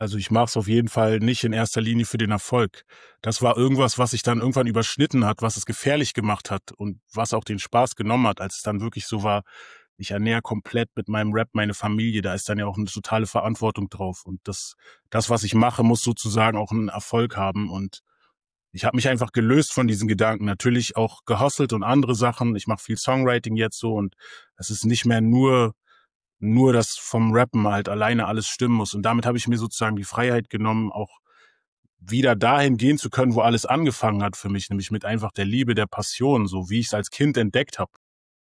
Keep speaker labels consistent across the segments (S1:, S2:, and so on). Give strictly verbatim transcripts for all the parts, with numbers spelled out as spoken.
S1: Also, ich mache es auf jeden Fall nicht in erster Linie für den Erfolg. Das war irgendwas, was sich dann irgendwann überschnitten hat, was es gefährlich gemacht hat und was auch den Spaß genommen hat, als es dann wirklich so war, ich ernähre komplett mit meinem Rap meine Familie. Da ist dann ja auch eine totale Verantwortung drauf. Und das das, was ich mache, muss sozusagen auch einen Erfolg haben. Und ich habe mich einfach gelöst von diesen Gedanken. Natürlich auch gehustelt und andere Sachen. Ich mache viel Songwriting jetzt so und es ist nicht mehr nur nur das vom Rappen halt alleine alles stimmen muss. Und damit habe ich mir sozusagen die Freiheit genommen, auch wieder dahin gehen zu können, wo alles angefangen hat für mich, nämlich mit einfach der Liebe, der Passion, so wie ich es als Kind entdeckt habe.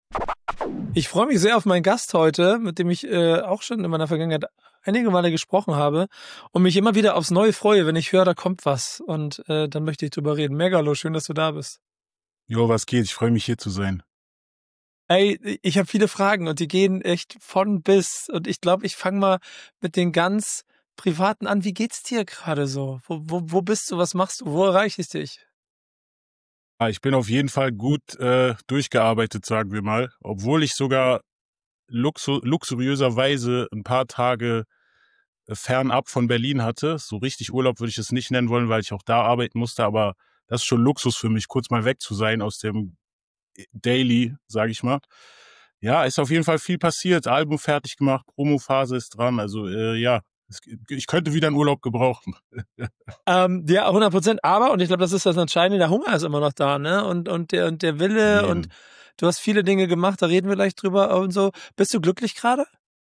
S2: Ich freue mich sehr auf meinen Gast heute, mit dem ich äh, auch schon in meiner Vergangenheit einige Male gesprochen habe und mich immer wieder aufs Neue freue, wenn ich höre, da kommt was. Und äh, dann möchte ich drüber reden. Megalo, schön, dass du da bist.
S1: Jo, was geht? Ich freue mich, hier zu sein.
S2: Ey, ich habe viele Fragen und die gehen echt von bis. Und ich glaube, ich fange mal mit den ganz privaten an. Wie geht's dir gerade so? Wo, wo, wo bist du? Was machst du? Wo erreiche ich dich?
S1: Ah, Ich bin auf jeden Fall gut äh, durchgearbeitet, sagen wir mal. Obwohl ich sogar luxu luxuriöserweise ein paar Tage äh, fernab von Berlin hatte. So richtig Urlaub würde ich es nicht nennen wollen, weil ich auch da arbeiten musste. Aber das ist schon Luxus für mich, kurz mal weg zu sein aus dem Daily, sage ich mal. Ja, ist auf jeden Fall viel passiert. Album fertig gemacht, Promophase ist dran. Also äh, ja, es, ich könnte wieder einen Urlaub gebrauchen.
S2: Ähm, ja, hundert Prozent. Aber, und ich glaube, das ist das Entscheidende, der Hunger ist immer noch da, ne? Und, und, der, und der Wille und
S1: Eben.
S2: du hast viele Dinge gemacht, da reden wir gleich drüber und so. Bist du glücklich gerade?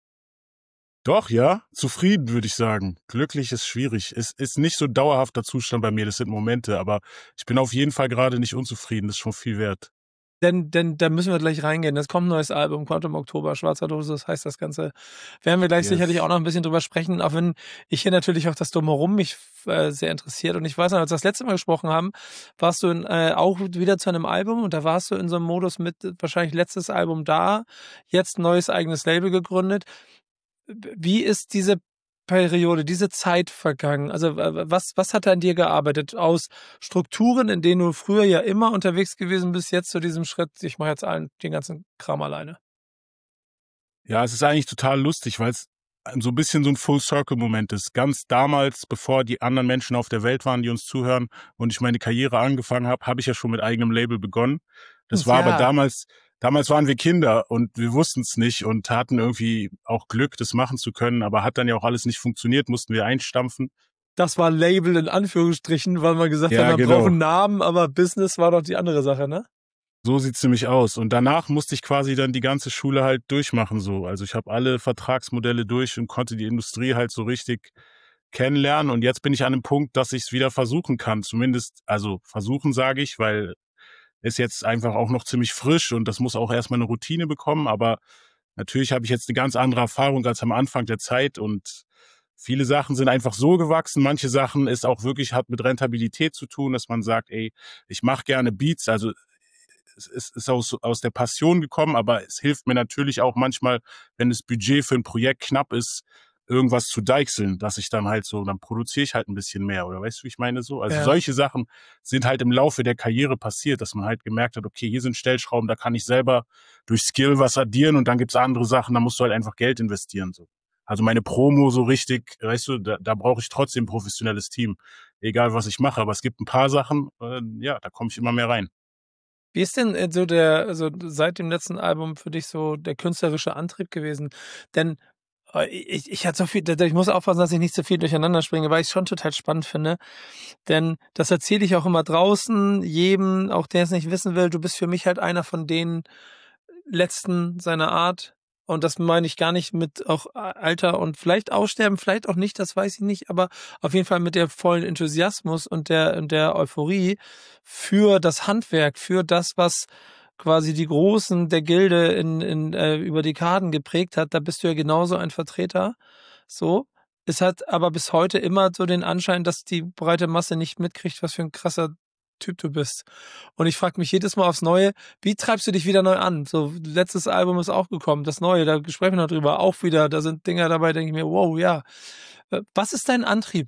S1: Doch, ja, zufrieden würde ich sagen. Glücklich ist schwierig. Es ist nicht so ein dauerhafter Zustand bei mir, das sind Momente, aber ich bin auf jeden Fall gerade nicht unzufrieden, das ist schon viel wert.
S2: Denn, denn da müssen wir gleich reingehen. Es kommt ein neues Album, kommt im Oktober, Schwarzer Dose, das heißt das Ganze. Werden wir gleich
S1: Yes.
S2: sicherlich auch noch ein bisschen drüber sprechen, auch wenn ich hier natürlich auch das Drumherum mich äh, sehr interessiert. Und ich weiß noch, als wir das letzte Mal gesprochen haben, warst du in, äh, auch wieder zu einem Album und da warst du in so einem Modus mit äh, wahrscheinlich letztes Album da, jetzt ein neues eigenes Label gegründet. Wie ist diese Periode, diese Zeit vergangen? Also äh, was, was hat da an dir gearbeitet? Aus Strukturen, in denen du früher ja immer unterwegs gewesen bist, jetzt zu diesem Schritt, ich mache jetzt allen den ganzen Kram alleine.
S1: Ja, es ist eigentlich total lustig, weil es so ein bisschen so ein Full-Circle-Moment ist. Ganz damals, bevor die anderen Menschen auf der Welt waren, die uns zuhören und ich meine Karriere angefangen habe, habe ich ja schon mit eigenem Label begonnen. Das war aber
S2: Ja,
S1: damals damals waren wir Kinder und wir wussten es nicht und hatten irgendwie auch Glück, das machen zu können, aber hat dann ja auch alles nicht funktioniert, mussten wir einstampfen.
S2: das war Label in Anführungsstrichen, weil man gesagt hat,
S1: Ja,
S2: man braucht
S1: genau.
S2: einen Namen, aber Business war doch die andere Sache, ne?
S1: So sieht's nämlich aus. Und danach musste ich quasi dann die ganze Schule halt durchmachen so. Also ich habe alle Vertragsmodelle durch und konnte die Industrie halt so richtig kennenlernen. Und jetzt bin ich an einem Punkt, dass ich es wieder versuchen kann. Zumindest, also versuchen sage ich, weil es jetzt einfach auch noch ziemlich frisch und das muss auch erstmal eine Routine bekommen. Aber natürlich habe ich jetzt eine ganz andere Erfahrung als am Anfang der Zeit und viele Sachen sind einfach so gewachsen. Manche Sachen ist auch wirklich, hat mit Rentabilität zu tun, dass man sagt, ey, ich mache gerne Beats, also es ist, ist aus, aus der Passion gekommen, aber es hilft mir natürlich auch manchmal, wenn das Budget für ein Projekt knapp ist, irgendwas zu deichseln, dass ich dann halt so, dann produziere ich halt ein bisschen mehr, oder weißt du, wie ich meine so? Also
S2: Ja.
S1: solche Sachen sind halt im Laufe der Karriere passiert, dass man halt gemerkt hat, okay, hier sind Stellschrauben, da kann ich selber durch Skill was addieren und dann gibt's andere Sachen, da musst du halt einfach Geld investieren, so. Also meine Promo so richtig, weißt du, da, da brauche ich trotzdem ein professionelles Team, egal was ich mache, aber es gibt ein paar Sachen, äh, ja, da komme ich immer mehr rein.
S2: Wie ist denn äh, so der, also seit dem letzten Album für dich so der künstlerische Antrieb gewesen? Denn äh, ich, ich hatte so viel, ich muss aufpassen, dass ich nicht so viel durcheinander springe, weil ich es schon total spannend finde. Denn das erzähle ich auch immer draußen, jedem, auch der es nicht wissen will, du bist für mich halt einer von den Letzten seiner Art. Und das meine ich gar nicht mit auch Alter und vielleicht Aussterben, vielleicht auch nicht, das weiß ich nicht, aber auf jeden Fall mit der vollen Enthusiasmus und der, und der Euphorie für das Handwerk, für das, was quasi die Großen der Gilde in, in, äh, über Dekaden geprägt hat. Da bist du ja genauso ein Vertreter. So. Es hat aber bis heute immer so den Anschein, dass die breite Masse nicht mitkriegt, was für ein krasser Typ du bist. Und ich frage mich jedes Mal aufs Neue, wie treibst du dich wieder neu an? So, letztes Album ist auch gekommen, das Neue, da sprechen wir noch drüber, auch wieder, da sind Dinger dabei, denke ich mir, wow, ja. Äh, Was ist dein Antrieb?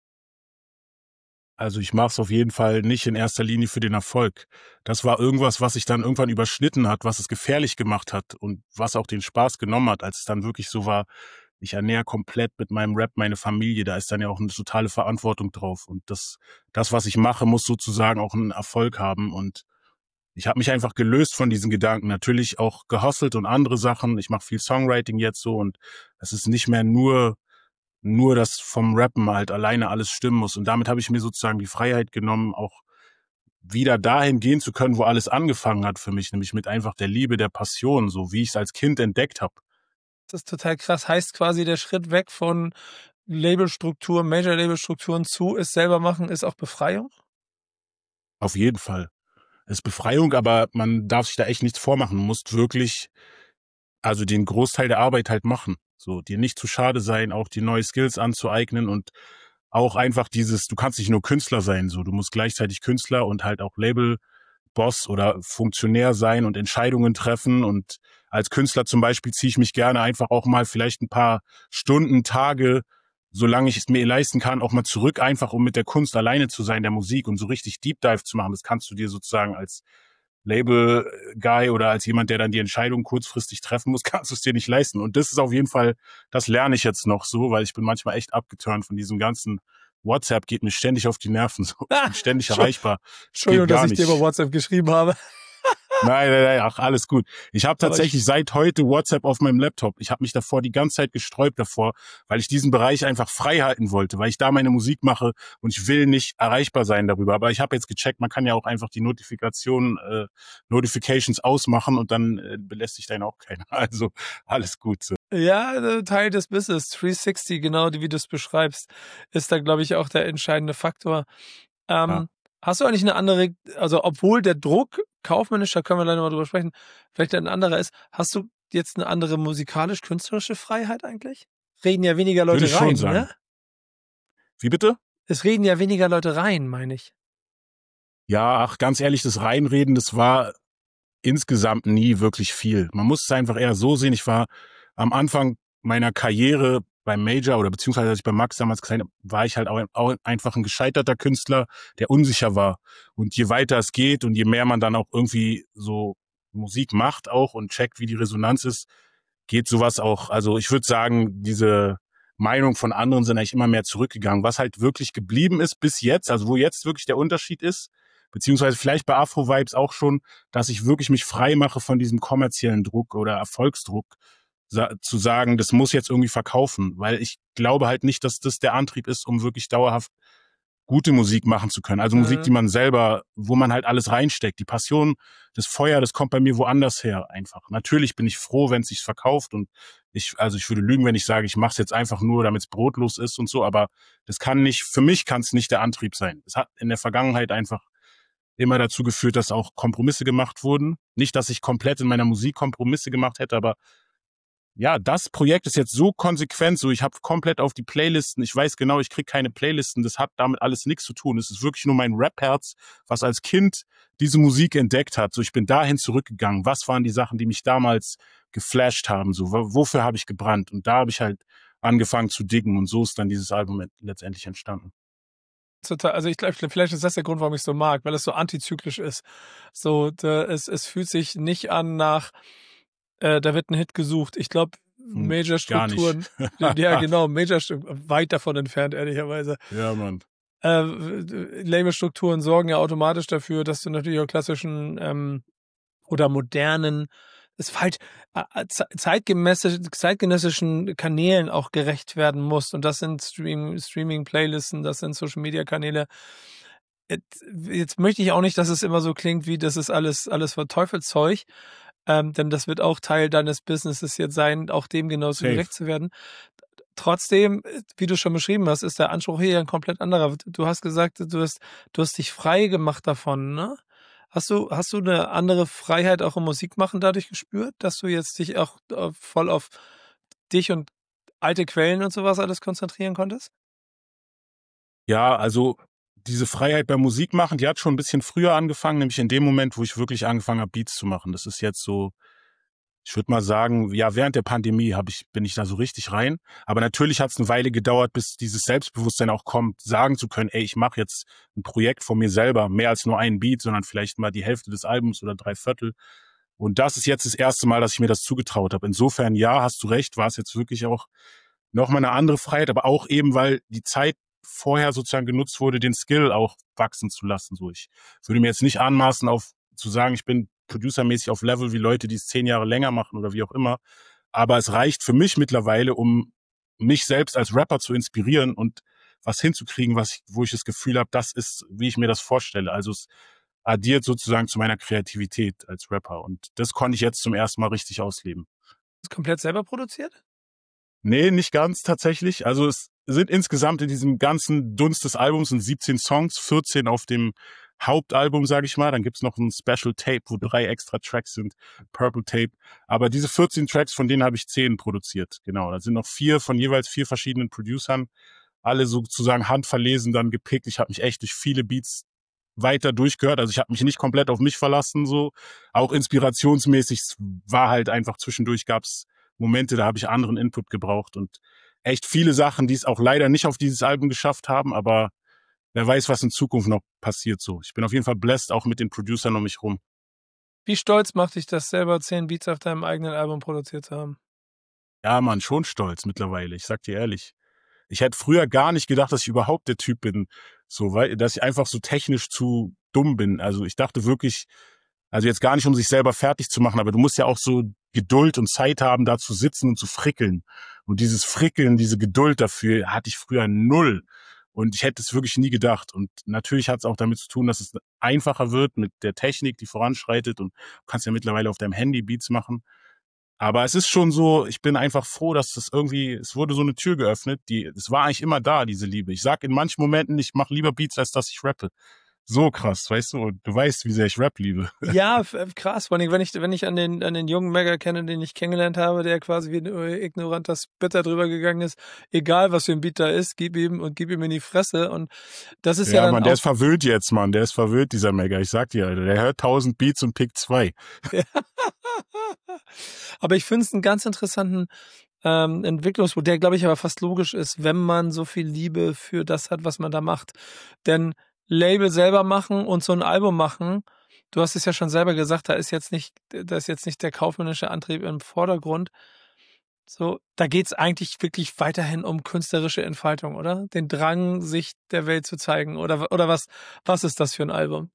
S1: Also ich mache es auf jeden Fall nicht in erster Linie für den Erfolg. Das war irgendwas, was sich dann irgendwann überschnitten hat, was es gefährlich gemacht hat und was auch den Spaß genommen hat, als es dann wirklich so war, ich ernähre komplett mit meinem Rap meine Familie, da ist dann ja auch eine totale Verantwortung drauf. Und das, das, was ich mache, muss sozusagen auch einen Erfolg haben. Und ich habe mich einfach gelöst von diesen Gedanken. Natürlich auch gehustelt und andere Sachen. Ich mache viel Songwriting jetzt so und es ist nicht mehr nur nur das vom Rappen halt alleine alles stimmen muss. Und damit habe ich mir sozusagen die Freiheit genommen, auch wieder dahin gehen zu können, wo alles angefangen hat für mich, nämlich mit einfach der Liebe, der Passion, so wie ich es als Kind entdeckt habe.
S2: Das ist total krass. Heißt quasi, der Schritt weg von Labelstrukturen, Major-Labelstrukturen zu es selber machen, ist auch Befreiung?
S1: Auf jeden Fall. Es ist Befreiung, aber man darf sich da echt nichts vormachen. Du musst wirklich, also den Großteil der Arbeit halt machen. So, dir nicht zu schade sein, auch die neue Skills anzueignen und auch einfach dieses, du kannst nicht nur Künstler sein, so, du musst gleichzeitig Künstler und halt auch Labelboss oder Funktionär sein und Entscheidungen treffen. Und als Künstler zum Beispiel ziehe ich mich gerne einfach auch mal vielleicht ein paar Stunden, Tage, solange ich es mir leisten kann, auch mal zurück, einfach um mit der Kunst alleine zu sein, der Musik und so richtig Deep Dive zu machen. Das kannst du dir sozusagen als Label-Guy oder als jemand, der dann die Entscheidung kurzfristig treffen muss, kannst du es dir nicht leisten. Und das ist auf jeden Fall, das lerne ich jetzt noch so, weil ich bin manchmal echt abgeturnt von diesem ganzen WhatsApp, geht mir ständig auf die Nerven. So. Ich bin ständig erreichbar.
S2: Entschuldigung, dass ich dir über WhatsApp geschrieben habe.
S1: Nein, nein, nein, ach, alles gut. Ich habe tatsächlich seit heute WhatsApp auf meinem Laptop. Ich habe mich davor die ganze Zeit gesträubt davor, weil ich diesen Bereich einfach frei halten wollte, weil ich da meine Musik mache und ich will nicht erreichbar sein darüber. Aber ich habe jetzt gecheckt, man kann ja auch einfach die Notifikationen, äh, Notifications ausmachen und dann äh, belästigt einen auch keiner. Also alles gut so.
S2: Ja, Teil des Business. dreihundertsechzig, genau wie du es beschreibst, ist da, glaube ich, auch der entscheidende Faktor. Ähm,
S1: Ja.
S2: Hast du eigentlich eine andere, also obwohl der Druck kaufmännischer, können wir leider mal drüber sprechen, vielleicht ein anderer ist, hast du jetzt eine andere musikalisch-künstlerische Freiheit eigentlich? Reden ja weniger Leute
S1: Würde ich
S2: rein,
S1: schon sagen.
S2: ne?
S1: Wie bitte?
S2: Es reden ja weniger Leute rein, meine ich.
S1: Ja, ach, ganz ehrlich, das Reinreden, das war insgesamt nie wirklich viel. Man muss es einfach eher so sehen. Ich war am Anfang meiner Karriere beim Major oder beziehungsweise als ich bei Max damals gesagt habe, war ich halt auch, auch einfach ein gescheiterter Künstler, der unsicher war. Und je weiter es geht und je mehr man dann auch irgendwie so Musik macht auch und checkt, wie die Resonanz ist, geht sowas auch. Also ich würde sagen, diese Meinung von anderen sind eigentlich immer mehr zurückgegangen. Was halt wirklich geblieben ist bis jetzt, also wo jetzt wirklich der Unterschied ist, beziehungsweise vielleicht bei Afro-Vibes auch schon, dass ich wirklich mich frei mache von diesem kommerziellen Druck oder Erfolgsdruck, zu sagen, das muss jetzt irgendwie verkaufen, weil ich glaube halt nicht, dass das der Antrieb ist, um wirklich dauerhaft gute Musik machen zu können. Also mhm. Musik, die man selber, wo man halt alles reinsteckt. Die Passion, das Feuer, das kommt bei mir woanders her einfach. Natürlich bin ich froh, wenn es sich verkauft und ich, also ich würde lügen, wenn ich sage, ich mache es jetzt einfach nur, damit es brotlos ist und so, aber das kann nicht, für mich kann es nicht der Antrieb sein. Es hat in der Vergangenheit einfach immer dazu geführt, dass auch Kompromisse gemacht wurden. Nicht, dass ich komplett in meiner Musik Kompromisse gemacht hätte, aber ja, das Projekt ist jetzt so konsequent, so ich habe komplett auf die Playlisten, ich weiß genau, ich kriege keine Playlisten, das hat damit alles nichts zu tun. Es ist wirklich nur mein Rap-Herz, was als Kind diese Musik entdeckt hat. So, ich bin dahin zurückgegangen. Was waren die Sachen, die mich damals geflasht haben? So, wofür habe ich gebrannt? Und da habe ich halt angefangen zu diggen und so ist dann dieses Album letztendlich entstanden.
S2: Total, also ich glaube, vielleicht ist das der Grund, warum ich es so mag, weil es so antizyklisch ist. So, da, es, es fühlt sich nicht an nach Äh, da wird ein Hit gesucht. Ich glaube, Major-Strukturen, ja genau, Major-Strukturen, weit davon entfernt, ehrlicherweise.
S1: Ja, Mann.
S2: Äh, Labelstrukturen sorgen ja automatisch dafür, dass du natürlich auch klassischen ähm, oder modernen, es falsch, äh, zeitgemäße, zeitgenössischen Kanälen auch gerecht werden musst. Und das sind Stream, Streaming-Playlisten, das sind Social-Media-Kanäle. Jetzt, jetzt möchte ich auch nicht, dass es immer so klingt, wie das ist alles, alles Teufelszeug. Ähm, denn das wird auch Teil deines Businesses jetzt sein, auch dem genauso Safe. Gerecht zu werden. Trotzdem, wie du schon beschrieben hast, ist der Anspruch hier ein komplett anderer. Du hast gesagt, du hast, du hast dich frei gemacht davon, ne? Hast du, hast du eine andere Freiheit auch im Musikmachen dadurch gespürt, dass du jetzt dich auch voll auf dich und alte Quellen und sowas alles konzentrieren konntest?
S1: Ja, also diese Freiheit beim Musikmachen, die hat schon ein bisschen früher angefangen, nämlich in dem Moment, wo ich wirklich angefangen habe, Beats zu machen. Das ist jetzt so, ich würde mal sagen, ja, während der Pandemie hab ich, bin ich da so richtig rein. Aber natürlich hat es eine Weile gedauert, bis dieses Selbstbewusstsein auch kommt, sagen zu können, ey, ich mache jetzt ein Projekt von mir selber, mehr als nur einen Beat, sondern vielleicht mal die Hälfte des Albums oder drei Viertel. Und das ist jetzt das erste Mal, dass ich mir das zugetraut habe. Insofern, ja, hast du recht, war es jetzt wirklich auch nochmal eine andere Freiheit, aber auch eben, weil die Zeit vorher sozusagen genutzt wurde, den Skill auch wachsen zu lassen. So, ich würde mir jetzt nicht anmaßen, auf zu sagen, ich bin producermäßig auf Level wie Leute, die es zehn Jahre länger machen oder wie auch immer. Aber es reicht für mich mittlerweile, um mich selbst als Rapper zu inspirieren und was hinzukriegen, was ich, wo ich das Gefühl habe, das ist, wie ich mir das vorstelle. Also es addiert sozusagen zu meiner Kreativität als Rapper. Und das konnte ich jetzt zum ersten Mal richtig ausleben.
S2: Ist komplett selber produziert?
S1: Nee, nicht ganz tatsächlich. Also es sind insgesamt in diesem ganzen Dunst des Albums sind siebzehn Songs, vierzehn auf dem Hauptalbum, sage ich mal. Dann gibt's noch ein Special Tape, wo drei extra Tracks sind, Purple Tape. Aber diese vierzehn Tracks, von denen habe ich zehn produziert. Genau, da sind noch vier von jeweils vier verschiedenen Producern, alle sozusagen handverlesen, dann gepickt. Ich habe mich echt durch viele Beats weiter durchgehört. Also ich habe mich nicht komplett auf mich verlassen, so. Auch inspirationsmäßig war halt einfach zwischendurch gab's Momente, da habe ich anderen Input gebraucht und echt viele Sachen, die es auch leider nicht auf dieses Album geschafft haben, aber wer weiß, was in Zukunft noch passiert so. Ich bin auf jeden Fall blessed, auch mit den Producern um mich rum.
S2: Wie stolz macht dich das, selber zehn Beats auf deinem eigenen Album produziert zu haben?
S1: Ja, Mann, schon stolz mittlerweile, ich sag dir ehrlich. Ich hätte früher gar nicht gedacht, dass ich überhaupt der Typ bin, so, weil, dass ich einfach so technisch zu dumm bin. Also ich dachte wirklich, also jetzt gar nicht, um sich selber fertig zu machen, aber du musst ja auch so Geduld und Zeit haben, da zu sitzen und zu frickeln. Und dieses Frickeln, diese Geduld dafür hatte ich früher null. Und ich hätte es wirklich nie gedacht. Und natürlich hat es auch damit zu tun, dass es einfacher wird mit der Technik, die voranschreitet. Und du kannst ja mittlerweile auf deinem Handy Beats machen. Aber es ist schon so, ich bin einfach froh, dass das irgendwie, es wurde so eine Tür geöffnet, die, es war eigentlich immer da, diese Liebe. Ich sag in manchen Momenten, ich mache lieber Beats, als dass ich rappe. So krass, weißt du? Und du weißt, wie sehr ich Rap liebe.
S2: Ja, krass. Vor allem, wenn ich, wenn ich an den, an den jungen Megger kenne, den ich kennengelernt habe, der quasi wie ein ignoranter Spitter drüber gegangen ist, egal was für ein Beat da ist, gib ihm und gib ihm in die Fresse. Und das ist ja,
S1: Ja,
S2: dann
S1: Mann,
S2: auch.
S1: der ist verwöhnt jetzt, Mann. Der ist verwöhnt, dieser Megger. Ich sag dir, Alter, der hört tausend Beats und pickt zwei.
S2: Aber ich finde es einen ganz interessanten ähm, Entwicklungsprozess, der, glaube ich, aber fast logisch ist, wenn man so viel Liebe für das hat, was man da macht. Denn Label selber machen und so ein Album machen, du hast es ja schon selber gesagt, da ist jetzt nicht, da ist jetzt nicht der kaufmännische Antrieb im Vordergrund. So, da geht's eigentlich wirklich weiterhin um künstlerische Entfaltung, oder? Den Drang, sich der Welt zu zeigen. Oder, oder was, was ist das für ein Album?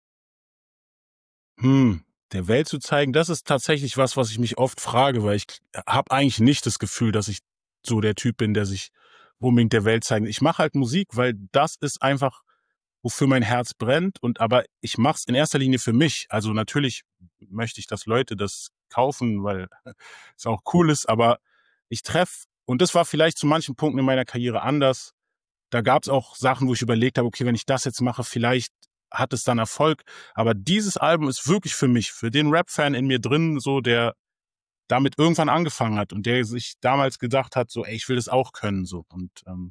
S1: Hm, der Welt zu zeigen, das ist tatsächlich was, was ich mich oft frage, weil ich habe eigentlich nicht das Gefühl, dass ich so der Typ bin, der sich unbedingt der Welt zeigt. Ich mache halt Musik, weil das ist einfach, wofür mein Herz brennt. Und aber ich mache es in erster Linie für mich. Also natürlich möchte ich, dass Leute das kaufen, weil es auch cool ist. Aber ich treffe, und das war vielleicht zu manchen Punkten in meiner Karriere anders. Da gab es auch Sachen, wo ich überlegt habe, okay, wenn ich das jetzt mache, vielleicht hat es dann Erfolg. Aber dieses Album ist wirklich für mich, für den Rap-Fan in mir drin, so der damit irgendwann angefangen hat und der sich damals gedacht hat, so, ey, ich will das auch können, so. Und ähm,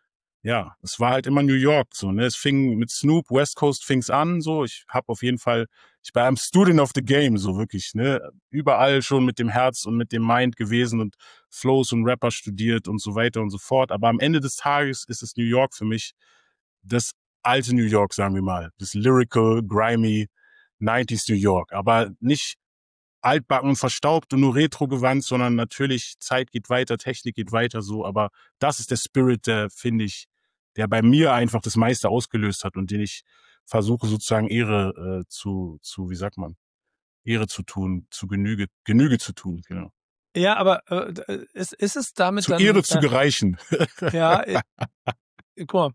S1: ja, es war halt immer New York, so, ne. Es fing mit Snoop, West Coast fing's an, so. Ich habe auf jeden Fall, ich war ein Student of the Game, so wirklich, ne. Überall schon mit dem Herz und mit dem Mind gewesen und Flows und Rapper studiert und so weiter und so fort. Aber am Ende des Tages ist es New York für mich, das alte New York, sagen wir mal. Das lyrical, grimy, neunziger New York. Aber nicht altbacken und verstaubt und nur retrogewandt, sondern natürlich Zeit geht weiter, Technik geht weiter so. Aber das ist der Spirit, der, finde ich, der bei mir einfach das meiste ausgelöst hat und den ich versuche sozusagen Ehre äh, zu, zu, wie sagt man, Ehre zu tun, zu Genüge, Genüge zu tun, genau.
S2: Ja, aber äh, ist, ist es damit
S1: Zu
S2: dann.
S1: Ehre zu
S2: Äh,
S1: gereichen.
S2: ja, äh, guck mal.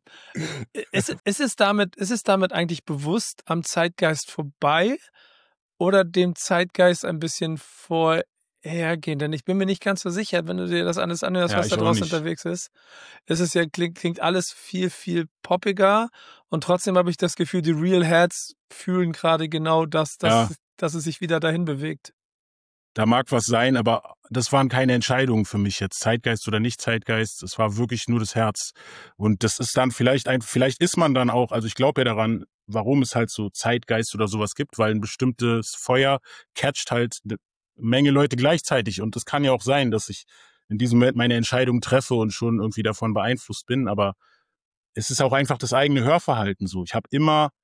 S2: Ist, ist, es damit, ist es damit eigentlich bewusst am Zeitgeist vorbei oder dem Zeitgeist ein bisschen vorhergehen? Denn ich bin mir nicht ganz so sicher, wenn du dir das alles anhörst,
S1: Ja,
S2: was da
S1: ich auch
S2: draußen
S1: nicht.
S2: unterwegs ist. Es ist ja, klingt, klingt alles viel, viel poppiger und trotzdem habe ich das Gefühl, die Real Heads fühlen gerade genau das, dass,
S1: Ja.
S2: dass es sich wieder dahin bewegt.
S1: Da mag was sein, aber das waren keine Entscheidungen für mich jetzt, Zeitgeist oder nicht Zeitgeist. Es war wirklich nur das Herz. Und das ist dann vielleicht ein, vielleicht ist man dann auch, also ich glaube ja daran, warum es halt so Zeitgeist oder sowas gibt, weil ein bestimmtes Feuer catcht halt eine Menge Leute gleichzeitig. Und es kann ja auch sein, dass ich in diesem Moment meine Entscheidung treffe und schon irgendwie davon beeinflusst bin. Aber es ist auch einfach das eigene Hörverhalten so. Ich habe immer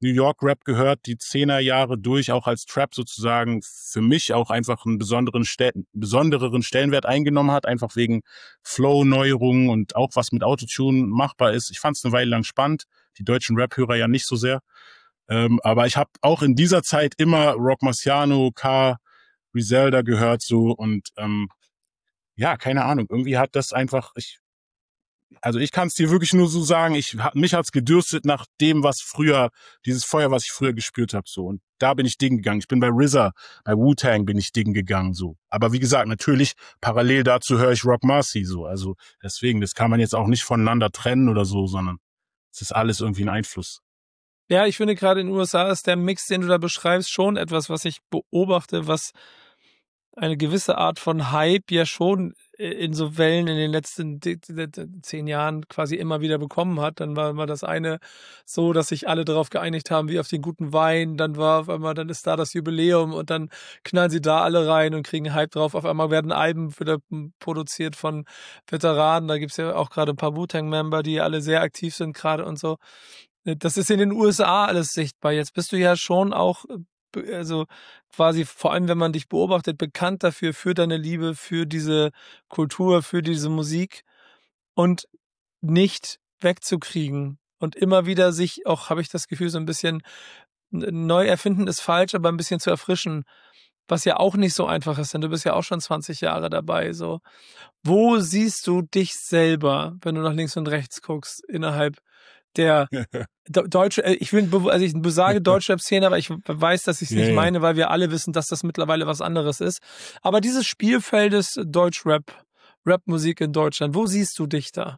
S1: New York Rap gehört, die Zehnerjahre durch, auch als Trap sozusagen für mich auch einfach einen besonderen Stel- besondereren Stellenwert eingenommen hat, einfach wegen Flow-Neuerungen und auch was mit Autotune machbar ist. Ich fand es eine Weile lang spannend, die deutschen Rap-Hörer ja nicht so sehr. Ähm, aber ich habe auch in dieser Zeit immer Rock Marciano, K, Griselda gehört so und ähm, ja, keine Ahnung, irgendwie hat das einfach, ich also ich kann es dir wirklich nur so sagen, ich mich hat's gedürstet nach dem, was früher, dieses Feuer, was ich früher gespürt habe, so. Und da bin ich Ding gegangen. Ich bin bei R Z A, bei Wu-Tang bin ich Ding gegangen, so. Aber wie gesagt, natürlich, parallel dazu höre ich Rock Marcy, so. Also deswegen, das kann man jetzt auch nicht voneinander trennen oder so, sondern es ist alles irgendwie ein Einfluss.
S2: Ja, ich finde gerade in den U S A ist der Mix, den du da beschreibst, schon etwas, was ich beobachte, was eine gewisse Art von Hype ja schon in so Wellen in den letzten zehn Jahren quasi immer wieder bekommen hat. Dann war mal das eine so, dass sich alle darauf geeinigt haben, wie auf den guten Wein. Dann war auf einmal, dann ist da das Jubiläum und dann knallen sie da alle rein und kriegen Hype drauf. Auf einmal werden Alben wieder produziert von Veteranen. Da gibt's ja auch gerade ein paar Wu-Tang-Member, die alle sehr aktiv sind gerade und so. Das ist in den U S A alles sichtbar. Jetzt bist du ja schon auch, also quasi, vor allem wenn man dich beobachtet, bekannt dafür, für deine Liebe, für diese Kultur, für diese Musik und nicht wegzukriegen. Und immer wieder sich auch, habe ich das Gefühl, so ein bisschen neu erfinden ist falsch, aber ein bisschen zu erfrischen, was ja auch nicht so einfach ist, denn du bist ja auch schon zwanzig Jahre dabei. So, wo siehst du dich selber, wenn du nach links und rechts guckst, innerhalb der De- deutsche, äh, ich will, bew- also ich besage Deutschrap-Szene, aber ich weiß, dass ich es
S1: Ja,
S2: nicht
S1: ja.
S2: meine, weil wir alle wissen, dass das mittlerweile was anderes ist. Aber dieses Spielfeld des Deutschrap, Rapmusik in Deutschland, wo siehst du dich da?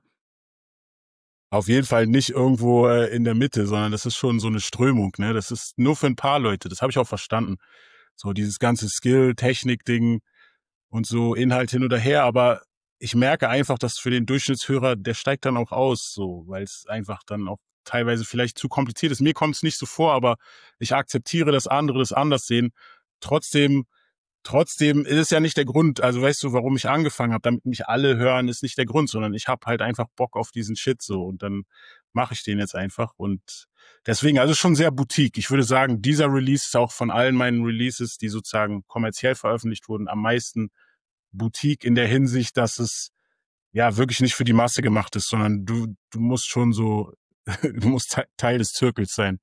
S1: Auf jeden Fall nicht irgendwo äh, in der Mitte, sondern das ist schon so eine Strömung, ne? Das ist nur für ein paar Leute, das habe ich auch verstanden. So dieses ganze Skill-Technik-Ding und so Inhalt hin oder her, aber ich merke einfach, dass für den Durchschnittshörer, der steigt dann auch aus, so, weil es einfach dann auch teilweise vielleicht zu kompliziert ist. Mir kommt es nicht so vor, aber ich akzeptiere, dass andere das anders sehen. Trotzdem Trotzdem ist es ja nicht der Grund, also weißt du, warum ich angefangen habe, damit mich alle hören, ist nicht der Grund, sondern ich habe halt einfach Bock auf diesen Shit so und dann mache ich den jetzt einfach und deswegen, also schon sehr Boutique. Ich würde sagen, dieser Release ist auch von allen meinen Releases, die sozusagen kommerziell veröffentlicht wurden, am meisten Boutique in der Hinsicht, dass es ja wirklich nicht für die Masse gemacht ist, sondern du, du musst schon so, du musst Teil des Zirkels sein.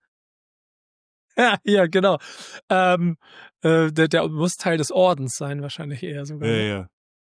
S2: Ja, ja, genau. Ähm, äh, der, der muss Teil des Ordens sein, wahrscheinlich eher sogar.
S1: Ja,
S2: Ne?
S1: ja,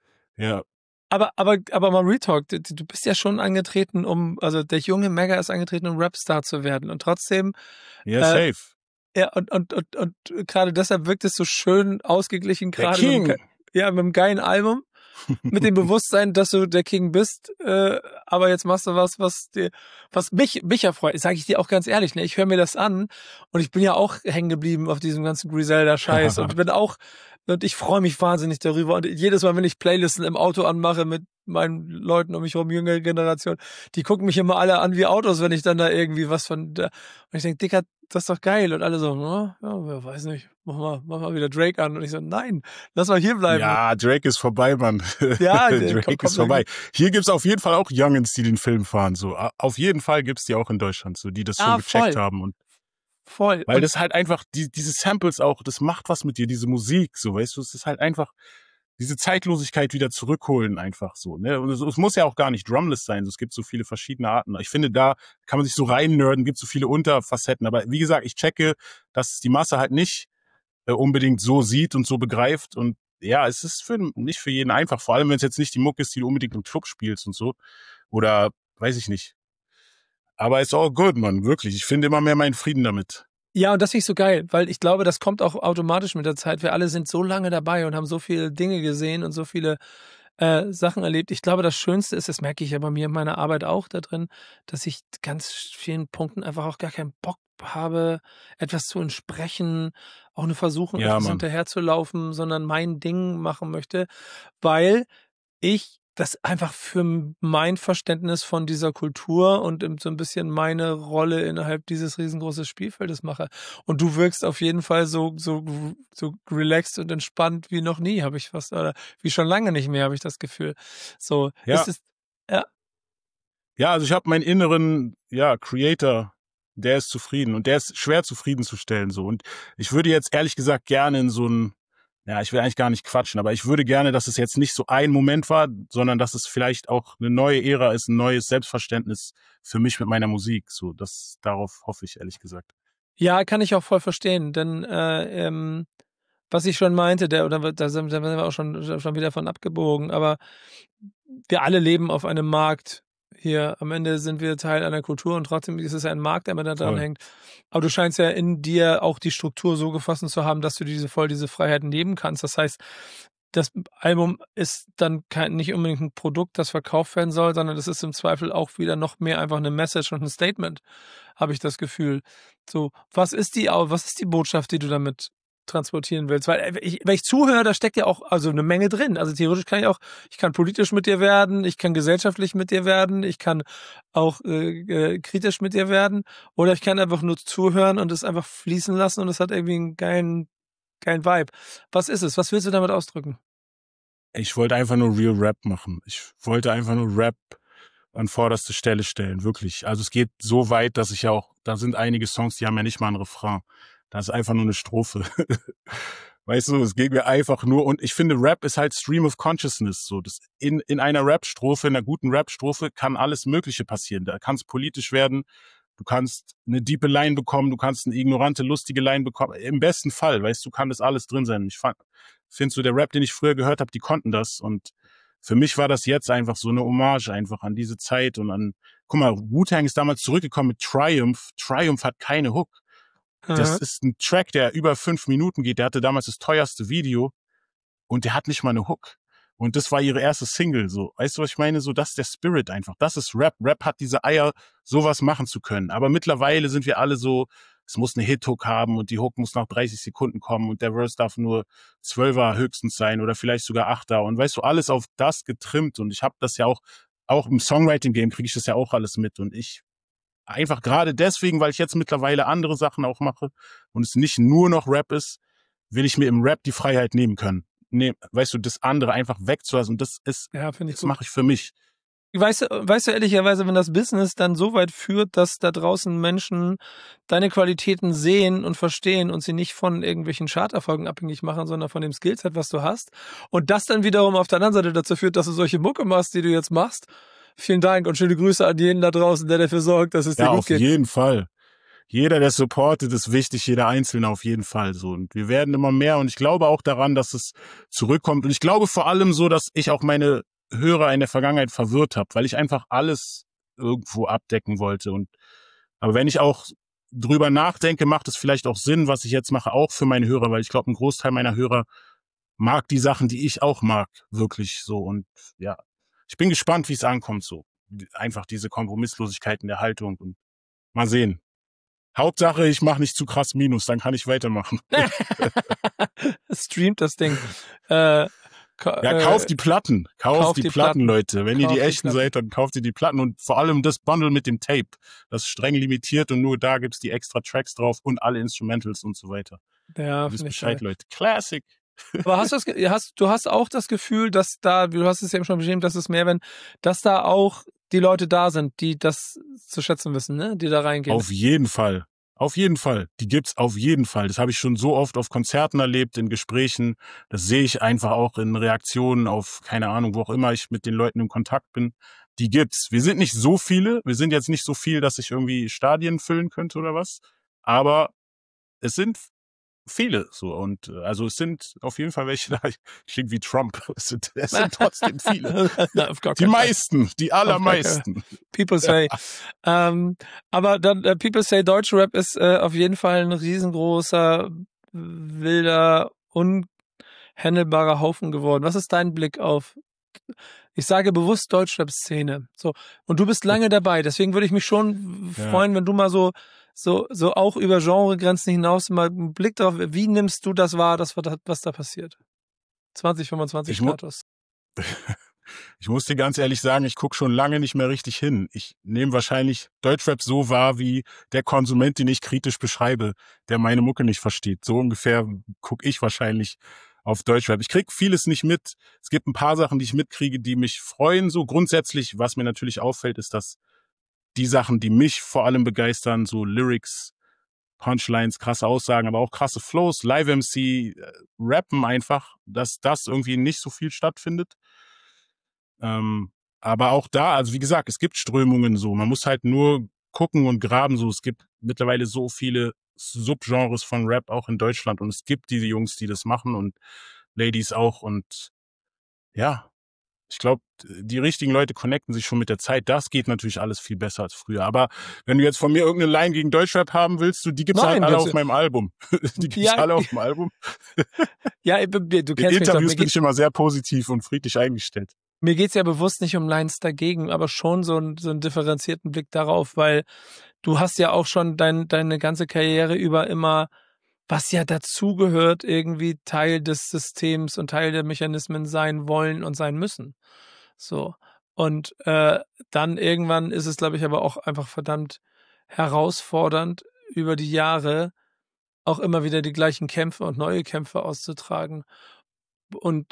S1: ja.
S2: Aber, aber, aber mal Retalk, du, du bist ja schon angetreten, um, also der junge Mega ist angetreten, um Rapstar zu werden. Und trotzdem,
S1: Ja,
S2: äh,
S1: safe.
S2: ja, und, und, und, und gerade deshalb wirkt es so schön ausgeglichen,
S1: Der
S2: gerade mit dem,
S1: King.
S2: ge- ja, mit dem geilen Album. Mit dem Bewusstsein, dass du der King bist, äh, aber jetzt machst du was, was dir, was mich, mich erfreut, sage ich dir auch ganz ehrlich, ne? Ich höre mir das an und ich bin ja auch hängen geblieben auf diesem ganzen Griselda-Scheiß und bin auch, und ich freue mich wahnsinnig darüber und jedes Mal, wenn ich Playlisten im Auto anmache mit meinen Leuten um mich herum, jüngere Generation, die gucken mich immer alle an wie Autos, wenn ich dann da irgendwie was von da, und ich denke, Dicker, das ist doch geil und alle so, ja, ja, weiß nicht, mach mal, mach mal wieder Drake an und ich so, nein, lass mal hier bleiben.
S1: Ja, Drake ist vorbei, Mann.
S2: Ja,
S1: Drake
S2: kommt,
S1: ist vorbei. Hier gibt's auf jeden Fall auch Youngins, die den Film fahren. So, auf jeden Fall gibt's die auch in Deutschland, so die das schon
S2: ah,
S1: gecheckt
S2: voll,
S1: haben und
S2: voll.
S1: weil
S2: Und
S1: das halt einfach die, diese Samples auch, das macht was mit dir, diese Musik, so weißt du, es ist halt einfach diese Zeitlosigkeit wieder zurückholen einfach so. Ne? Und es, es muss ja auch gar nicht drumless sein. Es gibt so viele verschiedene Arten. Ich finde, da kann man sich so rein nerden, gibt so viele Unterfacetten. Aber wie gesagt, ich checke, dass die Masse halt nicht äh, unbedingt so sieht und so begreift. Und ja, es ist für, nicht für jeden einfach. Vor allem, wenn es jetzt nicht die Mucke ist, die du unbedingt im Club spielst und so. Oder weiß ich nicht. Aber it's all good, man. Wirklich. Ich finde immer mehr meinen Frieden damit.
S2: ja, und das finde ich so geil, weil ich glaube, das kommt auch automatisch mit der Zeit. Wir alle sind so lange dabei und haben so viele Dinge gesehen und so viele äh, Sachen erlebt. Ich glaube, das Schönste ist, das merke ich ja bei mir in meiner Arbeit auch da drin, dass ich ganz vielen Punkten einfach auch gar keinen Bock habe, etwas zu entsprechen, auch nur versuchen,
S1: Ja,
S2: etwas
S1: Mann.
S2: hinterherzulaufen, sondern mein Ding machen möchte, weil ich das einfach für mein Verständnis von dieser Kultur und eben so ein bisschen meine Rolle innerhalb dieses riesengroßen Spielfeldes mache. Und du wirkst auf jeden Fall so so so relaxed und entspannt wie noch nie, habe ich fast, oder wie schon lange nicht mehr, habe ich das Gefühl. So,
S1: Ja.
S2: ist es ja,
S1: Ja, also ich habe meinen inneren, ja, Creator der ist zufrieden und der ist schwer zufriedenzustellen so. Und ich würde jetzt ehrlich gesagt gerne in so ein, ja, ich will eigentlich gar nicht quatschen, aber ich würde gerne, dass es jetzt nicht so ein Moment war, sondern dass es vielleicht auch eine neue Ära ist, ein neues Selbstverständnis für mich mit meiner Musik. So, das, darauf hoffe ich ehrlich gesagt.
S2: Ja, kann ich auch voll verstehen, denn äh, ähm, was ich schon meinte, der oder da sind da sind wir auch schon schon wieder von abgebogen, aber wir alle leben auf einem Markt hier. Am Ende sind wir Teil einer Kultur und trotzdem ist es ein Markt, der immer da dran
S1: Voll.
S2: hängt. Aber du scheinst ja in dir auch die Struktur so gefasst zu haben, dass du diese voll diese Freiheiten leben kannst. Das heißt, das Album ist dann kein, nicht unbedingt ein Produkt, das verkauft werden soll, sondern es ist im Zweifel auch wieder noch mehr einfach eine Message und ein Statement, habe ich das Gefühl. So, was ist die, Au- was ist die Botschaft, die du damit transportieren willst? Weil äh, ich, wenn ich zuhöre, da steckt ja auch also eine Menge drin. Also theoretisch kann ich auch, ich kann politisch mit dir werden, ich kann gesellschaftlich mit dir werden, ich kann auch äh, äh, kritisch mit dir werden, oder ich kann einfach nur zuhören und es einfach fließen lassen und es hat irgendwie einen geilen, geilen Vibe. Was ist es? Was willst du damit ausdrücken?
S1: Ich wollte einfach nur Real Rap machen. Ich wollte einfach nur Rap an vorderste Stelle stellen, wirklich. Also es geht so weit, dass ich ja auch, da sind einige Songs, die haben ja nicht mal einen Refrain. Das ist einfach nur eine Strophe. Weißt du, es geht mir einfach nur, und ich finde, Rap ist halt Stream of Consciousness, so. Das in, in einer Rap-Strophe, in einer guten Rap-Strophe kann alles Mögliche passieren. Da kann es politisch werden, du kannst eine diepe Line bekommen, du kannst eine ignorante, lustige Line bekommen. Im besten Fall, weißt du, kann das alles drin sein. Ich finde so, der Rap, den ich früher gehört habe, die konnten das, und für mich war das jetzt einfach so eine Hommage einfach an diese Zeit und an, guck mal, Wu-Tang ist damals zurückgekommen mit Triumph. Triumph hat keine Hook. Das
S2: Aha.
S1: ist ein Track, der über fünf Minuten geht. Der hatte damals das teuerste Video und der hat nicht mal eine Hook. Und das war ihre erste Single, so. Weißt du, was ich meine? So, das ist der Spirit einfach. Das ist Rap. Rap hat diese Eier, sowas machen zu können. Aber mittlerweile sind wir alle so, es muss eine Hit-Hook haben und die Hook muss nach dreißig Sekunden kommen und der Verse darf nur Zwölfer höchstens sein oder vielleicht sogar Achter. Und weißt du, alles auf das getrimmt. Und ich habe das ja auch, auch im Songwriting-Game kriege ich das ja auch alles mit. Und ich einfach gerade deswegen, weil ich jetzt mittlerweile andere Sachen auch mache und es nicht nur noch Rap ist, will ich mir im Rap die Freiheit nehmen können. Nee, weißt du, das andere einfach wegzulassen. Und das ist,
S2: Ja, finde ich
S1: das
S2: gut.
S1: mache ich für mich.
S2: Weißt du, weißt du ehrlicherweise, wenn das Business dann so weit führt, dass da draußen Menschen deine Qualitäten sehen und verstehen und sie nicht von irgendwelchen Charterfolgen abhängig machen, sondern von dem Skillset, was du hast, und das dann wiederum auf der anderen Seite dazu führt, dass du solche Mucke machst, die du jetzt machst. Vielen Dank und schöne Grüße an jeden da draußen, der dafür sorgt, dass es dir
S1: Ja,
S2: gut
S1: auf
S2: geht.
S1: jeden Fall. Jeder, der supportet, ist wichtig, jeder Einzelne auf jeden Fall so. Und wir werden immer mehr, und ich glaube auch daran, dass es zurückkommt. Und ich glaube vor allem so, dass ich auch meine Hörer in der Vergangenheit verwirrt habe, weil ich einfach alles irgendwo abdecken wollte. Und aber wenn ich auch drüber nachdenke, macht es vielleicht auch Sinn, was ich jetzt mache, auch für meine Hörer, weil ich glaube, ein Großteil meiner Hörer mag die Sachen, die ich auch mag, wirklich so. Und ja, ich bin gespannt, wie es ankommt so. Einfach diese Kompromisslosigkeit in der Haltung, und mal sehen. Hauptsache, ich mache nicht zu krass Minus, dann kann ich weitermachen.
S2: Streamt das Ding. Äh, ka-
S1: Ja,
S2: äh,
S1: kauft die Platten. Kauft,
S2: kauft
S1: die,
S2: die
S1: Platten,
S2: Platten.
S1: Leute. Wenn ihr
S2: Kauft
S1: die
S2: die
S1: echten
S2: Platten.
S1: seid, dann kauft ihr die Platten, und vor allem das Bundle mit dem Tape. Das ist streng limitiert und nur da gibt's die extra Tracks drauf und alle Instrumentals und so weiter.
S2: Ja,
S1: Ihr wisst
S2: finde ich
S1: Bescheid,
S2: geil.
S1: Leute. Classic.
S2: Aber hast du das, ge- hast, du hast auch das Gefühl, dass da, du hast es ja eben schon beschrieben, dass es mehr wenn, dass da auch die Leute da sind, die das zu schätzen wissen, ne? Die da reingehen.
S1: Auf jeden Fall. Auf jeden Fall. Die gibt's auf jeden Fall. Das habe ich schon so oft auf Konzerten erlebt, in Gesprächen. Das sehe ich einfach auch in Reaktionen auf, keine Ahnung, wo auch immer ich mit den Leuten in Kontakt bin. Die gibt's. Wir sind nicht so viele. Wir sind jetzt nicht so viel, dass ich irgendwie Stadien füllen könnte oder was. Aber es sind viele so. Und äh, also es sind auf jeden Fall welche da. Ich klinge wie Trump. Es sind, es sind trotzdem viele.
S2: Na, auf gar
S1: Die
S2: keinen Fall.
S1: meisten, die
S2: Auf gar keinen-
S1: allermeisten.
S2: People say. Ähm, aber dann, äh, People say Deutsche Rap ist äh, auf jeden Fall ein riesengroßer, wilder, unhandelbarer Haufen geworden. Was ist dein Blick auf, ich sage bewusst Deutschrap-Szene? So. Und du bist lange dabei, deswegen würde ich mich schon
S1: Ja.
S2: freuen, wenn du mal so, so, so auch über Genregrenzen hinaus mal einen Blick drauf, wie nimmst du das wahr, das, was da passiert? zwanzig fünfundzwanzig
S1: Ich mu-
S2: Status.
S1: Ich muss dir ganz ehrlich sagen, ich gucke schon lange nicht mehr richtig hin. Ich nehme wahrscheinlich Deutschrap so wahr wie der Konsument, den ich kritisch beschreibe, der meine Mucke nicht versteht. So ungefähr gucke ich wahrscheinlich auf Deutschrap. Ich krieg vieles nicht mit. Es gibt ein paar Sachen, die ich mitkriege, die mich freuen. So grundsätzlich, was mir natürlich auffällt, ist, dass die Sachen, die mich vor allem begeistern, so Lyrics, Punchlines, krasse Aussagen, aber auch krasse Flows, Live-M C, äh, Rappen einfach, dass das irgendwie nicht so viel stattfindet. Ähm, aber auch da, also wie gesagt, es gibt Strömungen so. Man muss halt nur gucken und graben so. Es gibt mittlerweile so viele Subgenres von Rap auch in Deutschland und es gibt diese Jungs, die das machen und Ladies auch und ja, ich glaube, die richtigen Leute connecten sich schon mit der Zeit. Das geht natürlich alles viel besser als früher. Aber wenn du jetzt von mir irgendeine Line gegen Deutschrap haben willst, du, die gibt's halt
S2: Nein,
S1: alle
S2: jetzt,
S1: auf meinem Album. Die gibt's
S2: ja,
S1: alle auf dem Album.
S2: ja, du
S1: In
S2: kennst mich doch.
S1: Interviews
S2: Mir,
S1: bin
S2: geht,
S1: ich immer sehr positiv und friedlich eingestellt.
S2: mir geht's ja bewusst nicht um Lines dagegen, aber schon so, ein, so einen differenzierten Blick darauf, weil du hast ja auch schon dein, deine ganze Karriere über immer, was ja dazugehört, irgendwie Teil des Systems und Teil der Mechanismen sein wollen und sein müssen. So. Und äh, dann irgendwann ist es, glaube ich, aber auch einfach verdammt herausfordernd, über die Jahre auch immer wieder die gleichen Kämpfe und neue Kämpfe auszutragen. Und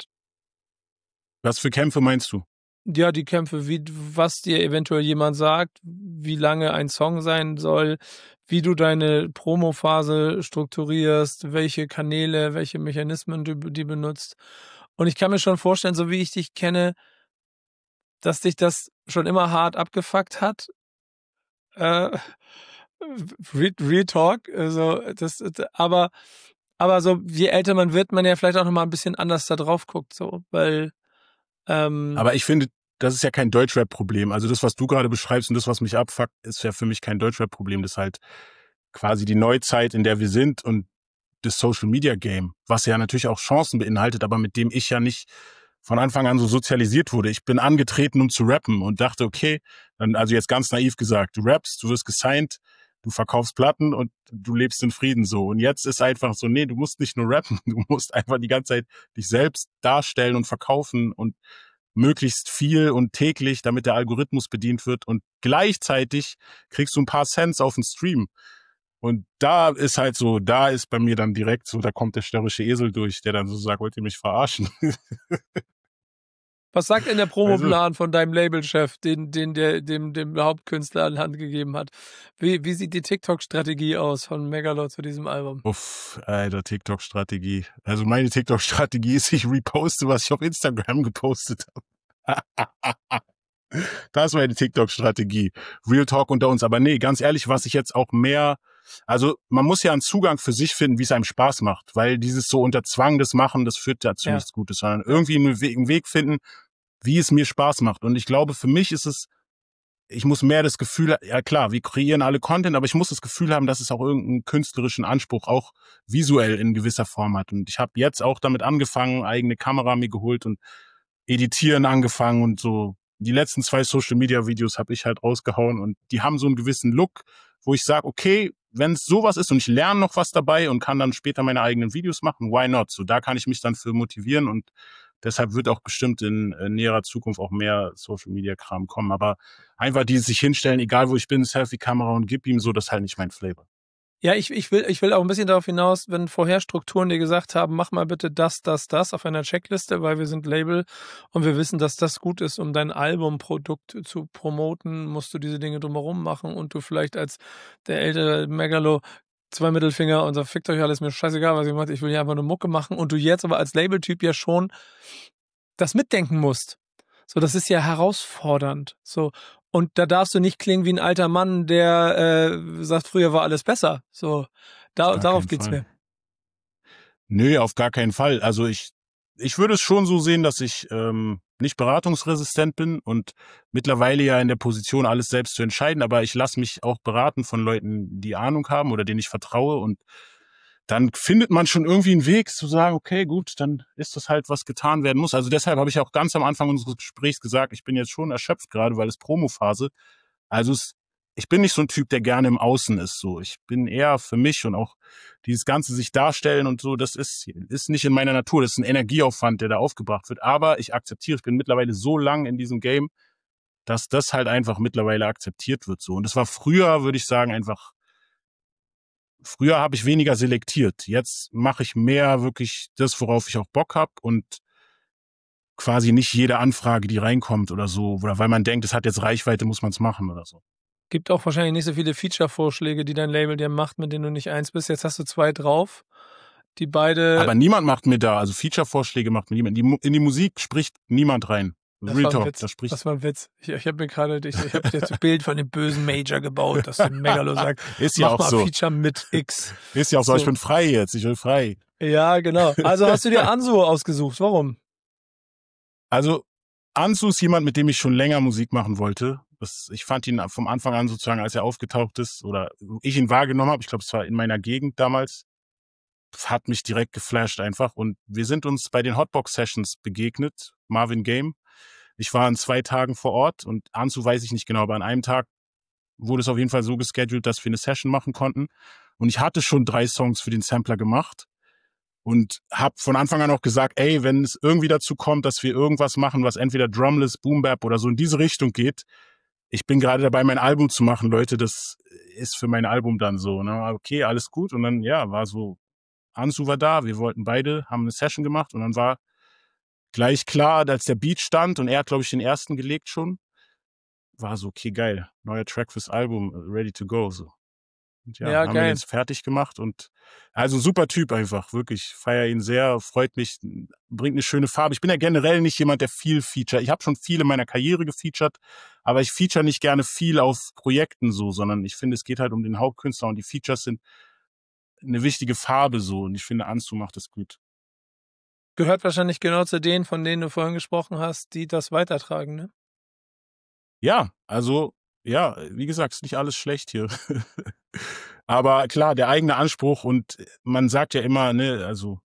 S1: Was für Kämpfe meinst du?
S2: ja, die Kämpfe, wie, was dir eventuell jemand sagt, wie lange ein Song sein soll, wie du deine Promophase strukturierst, welche Kanäle, welche Mechanismen du die benutzt. Und ich kann mir schon vorstellen, so wie ich dich kenne, dass dich das schon immer hart abgefuckt hat. Äh, Real, Real Talk. Also das, aber, aber so, je älter man wird, man ja vielleicht auch nochmal ein bisschen anders da drauf guckt, so, weil ähm,
S1: Aber ich finde, das ist ja kein Deutschrap-Problem. Also das, was du gerade beschreibst und das, was mich abfuckt, ist ja für mich kein Deutschrap-Problem. Das ist halt quasi die Neuzeit, in der wir sind und das Social-Media-Game, was ja natürlich auch Chancen beinhaltet, aber mit dem ich ja nicht von Anfang an so sozialisiert wurde. Ich bin angetreten, um zu rappen und dachte, okay, dann, also jetzt ganz naiv gesagt, du rappst, du wirst gesigned, du verkaufst Platten und du lebst in Frieden so. Und jetzt ist einfach so, nee, du musst nicht nur rappen, du musst einfach die ganze Zeit dich selbst darstellen und verkaufen und möglichst viel und täglich, damit der Algorithmus bedient wird und gleichzeitig kriegst du ein paar Cents auf den Stream. Und da ist halt so, da ist bei mir dann direkt so, da kommt der störrische Esel durch, der dann so sagt, wollt ihr mich verarschen?
S2: was sagt denn der
S1: Also,
S2: Promoplan von deinem Labelchef, den, den der dem, dem Hauptkünstler an die Hand gegeben hat? Wie, wie sieht die TikTok-Strategie aus von Megalo zu diesem Album?
S1: uff, Alter, TikTok-Strategie. Also meine TikTok-Strategie ist, ich reposte, was ich auf Instagram gepostet habe. Das ist meine TikTok-Strategie. Real Talk unter uns. Aber nee, ganz ehrlich, was ich jetzt auch mehr, also man muss ja einen Zugang für sich finden, wie es einem Spaß macht, weil dieses so unter Zwang das Machen, das führt ja zu
S2: Ja.
S1: nichts Gutes, sondern irgendwie einen Weg, einen Weg finden, wie es mir Spaß macht. Und ich glaube, für mich ist es, ich muss mehr das Gefühl, ja klar, wir kreieren alle Content, aber ich muss das Gefühl haben, dass es auch irgendeinen künstlerischen Anspruch auch visuell in gewisser Form hat. Und ich habe jetzt auch damit angefangen, eigene Kamera mir geholt und editieren angefangen und so. Die letzten zwei Social-Media-Videos habe ich halt rausgehauen und die haben so einen gewissen Look, wo ich sage, okay, wenn es sowas ist und ich lerne noch was dabei und kann dann später meine eigenen Videos machen, why not? So, da kann ich mich dann für motivieren und deshalb wird auch bestimmt in äh, näherer Zukunft auch mehr Social-Media-Kram kommen. Aber einfach dieses sich hinstellen, egal wo ich bin, Selfie-Kamera und gib ihm so, das ist halt nicht mein Flavor.
S2: Ja, ich, ich, will, ich will auch ein bisschen darauf hinaus, wenn vorher Strukturen dir gesagt haben, mach mal bitte das, das, das auf einer Checkliste, weil wir sind Label und wir wissen, dass das gut ist, um dein Albumprodukt zu promoten, musst du diese Dinge drumherum machen und du vielleicht als der ältere Megalo zwei Mittelfinger und sagt, fickt euch alles, mir scheißegal, was ihr macht, ich will hier einfach eine Mucke machen und du jetzt aber als Labeltyp ja schon das mitdenken musst. So, das ist ja herausfordernd. So. Und da darfst du nicht klingen wie ein alter Mann, der äh, sagt, früher war alles besser. So, da,
S1: Auf gar
S2: darauf
S1: keinen
S2: geht's
S1: Fall.
S2: mir.
S1: Nö, auf gar keinen Fall. Also ich, ich würde es schon so sehen, dass ich ähm, nicht beratungsresistent bin und mittlerweile ja in der Position, alles selbst zu entscheiden, aber ich lasse mich auch beraten von Leuten, die Ahnung haben oder denen ich vertraue und dann findet man schon irgendwie einen Weg zu sagen, okay, gut, dann ist das halt, was getan werden muss. Also deshalb habe ich auch ganz am Anfang unseres Gesprächs gesagt, ich bin jetzt schon erschöpft gerade, weil es Promophase. Also es, ich bin nicht so ein Typ, der gerne im Außen ist. So, ich bin eher für mich und auch dieses ganze sich darstellen und so, das ist ist nicht in meiner Natur. Das ist ein Energieaufwand, der da aufgebracht wird. Aber ich akzeptiere, ich bin mittlerweile so lang in diesem Game, dass das halt einfach mittlerweile akzeptiert wird. So und das war früher, würde ich sagen, einfach Früher habe ich weniger selektiert. Jetzt mache ich mehr wirklich das, worauf ich auch Bock habe und quasi nicht jede Anfrage, die reinkommt oder so, oder weil man denkt, es hat jetzt Reichweite, muss man es machen oder so.
S2: Gibt auch wahrscheinlich nicht so viele Feature-Vorschläge, die dein Label dir macht, mit denen du nicht eins bist. Jetzt hast du zwei drauf, die beide.
S1: Aber niemand macht mir da, also Feature-Vorschläge macht mir niemand. Die, Mu- in die Musik spricht niemand rein.
S2: Das
S1: Real
S2: war ein
S1: Talk,
S2: Witz.
S1: da spricht.
S2: Das war ein Witz. Ich, ich habe mir gerade, ich, ich habe jetzt ein Bild von dem bösen Major gebaut, dass der Megalo sagt,
S1: Ist ja
S2: mach
S1: auch
S2: mal
S1: so.
S2: Feature mit X.
S1: Ist ja auch so,
S2: So.
S1: ich bin frei jetzt, ich bin frei.
S2: Ja, genau. Also hast du dir Ansu ausgesucht. Warum?
S1: Also, Ansu ist jemand, mit dem ich schon länger Musik machen wollte. Das, ich fand ihn vom Anfang an sozusagen, als er aufgetaucht ist, oder ich ihn wahrgenommen habe, ich glaube, es war in meiner Gegend damals, hat mich direkt geflasht einfach. Und wir sind uns bei den Hotbox-Sessions begegnet, Marvin Game. Ich war in zwei Tagen vor Ort und Anzu weiß ich nicht genau, aber an einem Tag wurde es auf jeden Fall so gescheduled, dass wir eine Session machen konnten. Und ich hatte schon drei Songs für den Sampler gemacht und habe von Anfang an auch gesagt, ey, wenn es irgendwie dazu kommt, dass wir irgendwas machen, was entweder Drumless, Boom Bap oder so in diese Richtung geht, ich bin gerade dabei, mein Album zu machen, Leute, das ist für mein Album dann so. Ne? Okay, alles gut. Und dann, ja, war so, Anzu war da, wir wollten beide, haben eine Session gemacht und dann war gleich klar, als der Beat stand und er hat, glaube ich, den ersten gelegt schon, war so, okay, geil, neuer Track fürs Album, ready to go. So. Und ja,
S2: Ja,
S1: haben wir den
S2: geil.
S1: jetzt fertig gemacht und also super Typ einfach, wirklich, feier ihn sehr, freut mich, bringt eine schöne Farbe. Ich bin ja generell nicht jemand, der viel feature. Ich habe schon viel in meiner Karriere gefeatured, aber ich feature nicht gerne viel auf Projekten so, sondern ich finde, es geht halt um den Hauptkünstler und die Features sind eine wichtige Farbe so und ich finde, Anzu macht das gut.
S2: Gehört wahrscheinlich genau zu denen, von denen du vorhin gesprochen hast, die das weitertragen, ne?
S1: Ja, also, ja, wie gesagt, ist nicht alles schlecht hier. Aber klar, der eigene Anspruch und man sagt ja immer, ne, also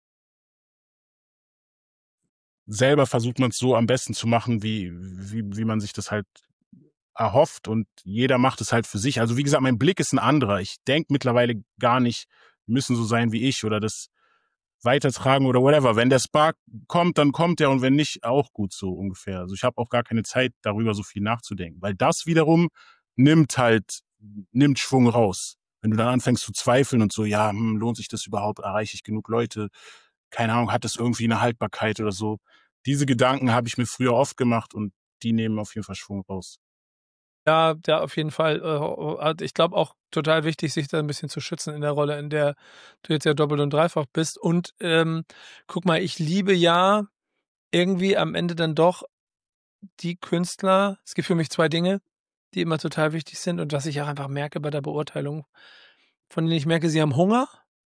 S1: selber versucht man es so am besten zu machen, wie, wie, wie man sich das halt erhofft und jeder macht es halt für sich. Also wie gesagt, mein Blick ist ein anderer. Ich denke mittlerweile gar nicht, die müssen so sein wie ich oder das weitertragen oder whatever. Wenn der Spark kommt, dann kommt er und wenn nicht, auch gut so ungefähr. Also ich habe auch gar keine Zeit, darüber so viel nachzudenken, weil das wiederum nimmt halt, nimmt Schwung raus. Wenn du dann anfängst zu zweifeln und so, ja, hm, lohnt sich das überhaupt? Erreiche ich genug Leute? Keine Ahnung, hat das irgendwie eine Haltbarkeit oder so? Diese Gedanken habe ich mir früher oft gemacht und die nehmen auf jeden Fall Schwung raus.
S2: Ja, ja, auf jeden Fall. Äh, Ich glaube auch total wichtig, sich da ein bisschen zu schützen in der Rolle, in der du jetzt ja doppelt und dreifach bist. Und ähm, guck mal, ich liebe ja irgendwie am Ende dann doch die Künstler. Es gibt für mich zwei Dinge, die immer total wichtig sind und was ich auch einfach merke bei der Beurteilung, von denen ich merke, sie haben Hunger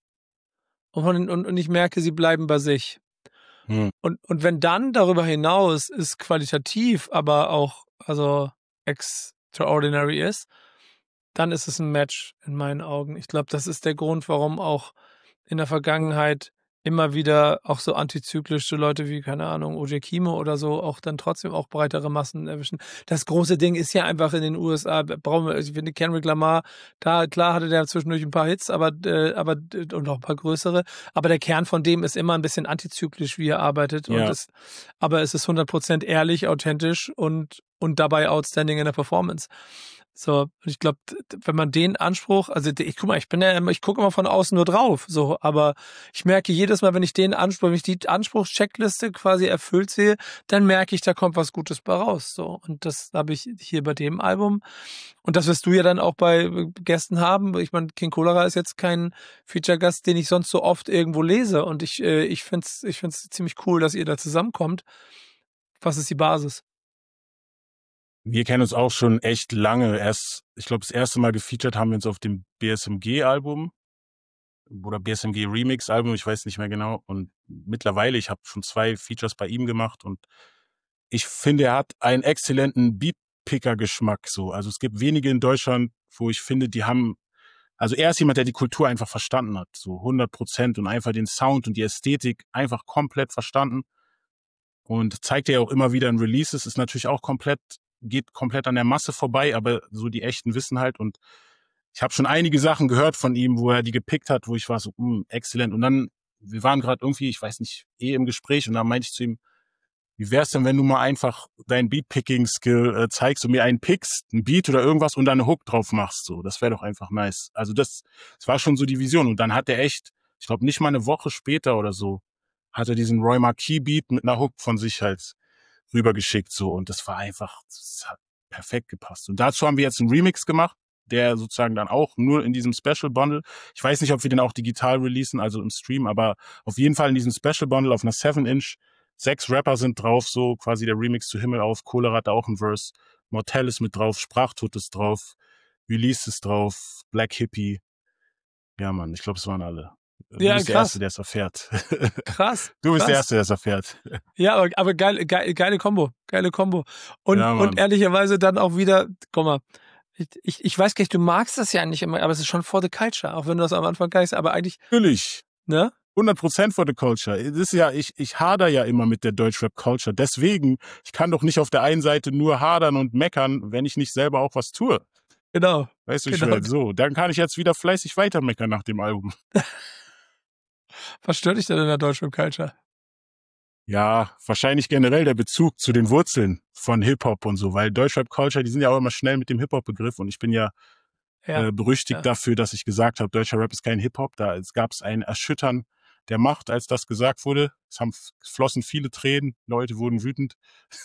S2: und, von, und, und ich merke, sie bleiben bei sich.
S1: Hm.
S2: Und, und wenn dann darüber hinaus es qualitativ, aber auch also extraordinary ist, dann ist es ein Match in meinen Augen. Ich glaube, das ist der Grund, warum auch in der Vergangenheit immer wieder auch so antizyklische Leute wie, keine Ahnung, O J Kimo oder so auch dann trotzdem auch breitere Massen erwischen. Das große Ding ist ja einfach in den U S A, brauchen wir, ich finde Kendrick Lamar, da klar hatte der zwischendurch ein paar Hits, aber äh, aber und auch ein paar größere, aber der Kern von dem ist immer ein bisschen antizyklisch, wie er arbeitet und
S1: Ja.
S2: es, aber es ist hundert Prozent ehrlich, authentisch und und dabei outstanding in der Performance. So, und ich glaube, wenn man den Anspruch, also ich guck mal, ich bin ja immer, ich gucke immer von außen nur drauf, so, aber ich merke jedes Mal, wenn ich den Anspruch, wenn ich die Anspruchscheckliste quasi erfüllt sehe, dann merke ich, da kommt was Gutes bei raus, so. Und das habe ich hier bei dem Album. Und das wirst du ja dann auch bei Gästen haben. Ich meine, King Cholera ist jetzt kein Feature-Gast, den ich sonst so oft irgendwo lese. Und ich, äh, ich finde es ich find's ziemlich cool, dass ihr da zusammenkommt. Was ist die Basis?
S1: Wir kennen uns auch schon echt lange. Erst, ich glaube, das erste Mal gefeatured haben wir uns auf dem B S M G-Album oder B S M G-Remix-Album, ich weiß nicht mehr genau. Und mittlerweile, ich habe schon zwei Features bei ihm gemacht und ich finde, er hat einen exzellenten Beatpicker-Geschmack. So. Also es gibt wenige in Deutschland, wo ich finde, die haben, also er ist jemand, der die Kultur einfach verstanden hat, so hundert Prozent und einfach den Sound und die Ästhetik einfach komplett verstanden. Und zeigt er ja auch immer wieder in Releases, ist natürlich auch komplett, geht komplett an der Masse vorbei, aber so die echten wissen halt. Und ich habe schon einige Sachen gehört von ihm, wo er die gepickt hat, wo ich war so, mh, exzellent. Und dann, wir waren gerade irgendwie, ich weiß nicht, eh im Gespräch und dann meinte ich zu ihm, wie wär's denn, wenn du mal einfach deinen Beat-Picking-Skill äh, zeigst und mir einen pickst, einen Beat oder irgendwas und dann eine Hook drauf machst, so. Das wäre doch einfach nice. Also das, das war schon so die Vision. Und dann hat er echt, ich glaube nicht mal eine Woche später oder so, hat er diesen Roy Marquis Beat mit einer Hook von sich halt rübergeschickt, so. Und das war einfach das hat perfekt gepasst. Und dazu haben wir jetzt einen Remix gemacht, der sozusagen dann auch nur in diesem Special Bundle, ich weiß nicht, ob wir den auch digital releasen, also im Stream, aber auf jeden Fall in diesem Special Bundle auf einer seven Inch, sechs Rapper sind drauf, so quasi der Remix zu Himmel auf, Cholera hat auch ein Verse, Mortel ist mit drauf, Sprachtod ist drauf, Release ist drauf, Black Hippie. Ja, Mann, ich glaube, es waren alle. Du
S2: Ja,
S1: bist der
S2: krass.
S1: Erste, der es erfährt.
S2: Krass.
S1: Du bist
S2: krass.
S1: der Erste, der es erfährt.
S2: Ja, aber, aber geile, geile, geile Kombo. Geile Kombo. Und,
S1: Ja,
S2: und
S1: Mann.
S2: ehrlicherweise dann auch wieder, guck mal, ich, ich, ich weiß gar nicht, du magst das ja nicht immer, aber es ist schon for the culture, auch wenn du das am Anfang gar nicht, aber eigentlich,
S1: Natürlich.
S2: ne?
S1: hundert Prozent for the culture. Das ist ja, ich, ich hader ja immer mit der Deutschrap-Culture. Deswegen, ich kann doch nicht auf der einen Seite nur hadern und meckern, wenn ich nicht selber auch was tue.
S2: Genau.
S1: Weißt du, ich
S2: genau.
S1: will so. Dann kann ich jetzt wieder fleißig weiter meckern nach dem Album.
S2: Was stört dich denn in der Deutschrap-Culture?
S1: Ja, wahrscheinlich generell der Bezug zu den Wurzeln von Hip-Hop und so, weil Deutschrap-Culture, die sind ja auch immer schnell mit dem Hip-Hop-Begriff und ich bin ja,
S2: Ja.
S1: äh, berüchtigt
S2: ja.
S1: dafür, dass ich gesagt habe, deutscher Rap ist kein Hip-Hop. Da gab es ein Erschüttern der Macht, als das gesagt wurde. Es haben flossen viele Tränen, Leute wurden wütend.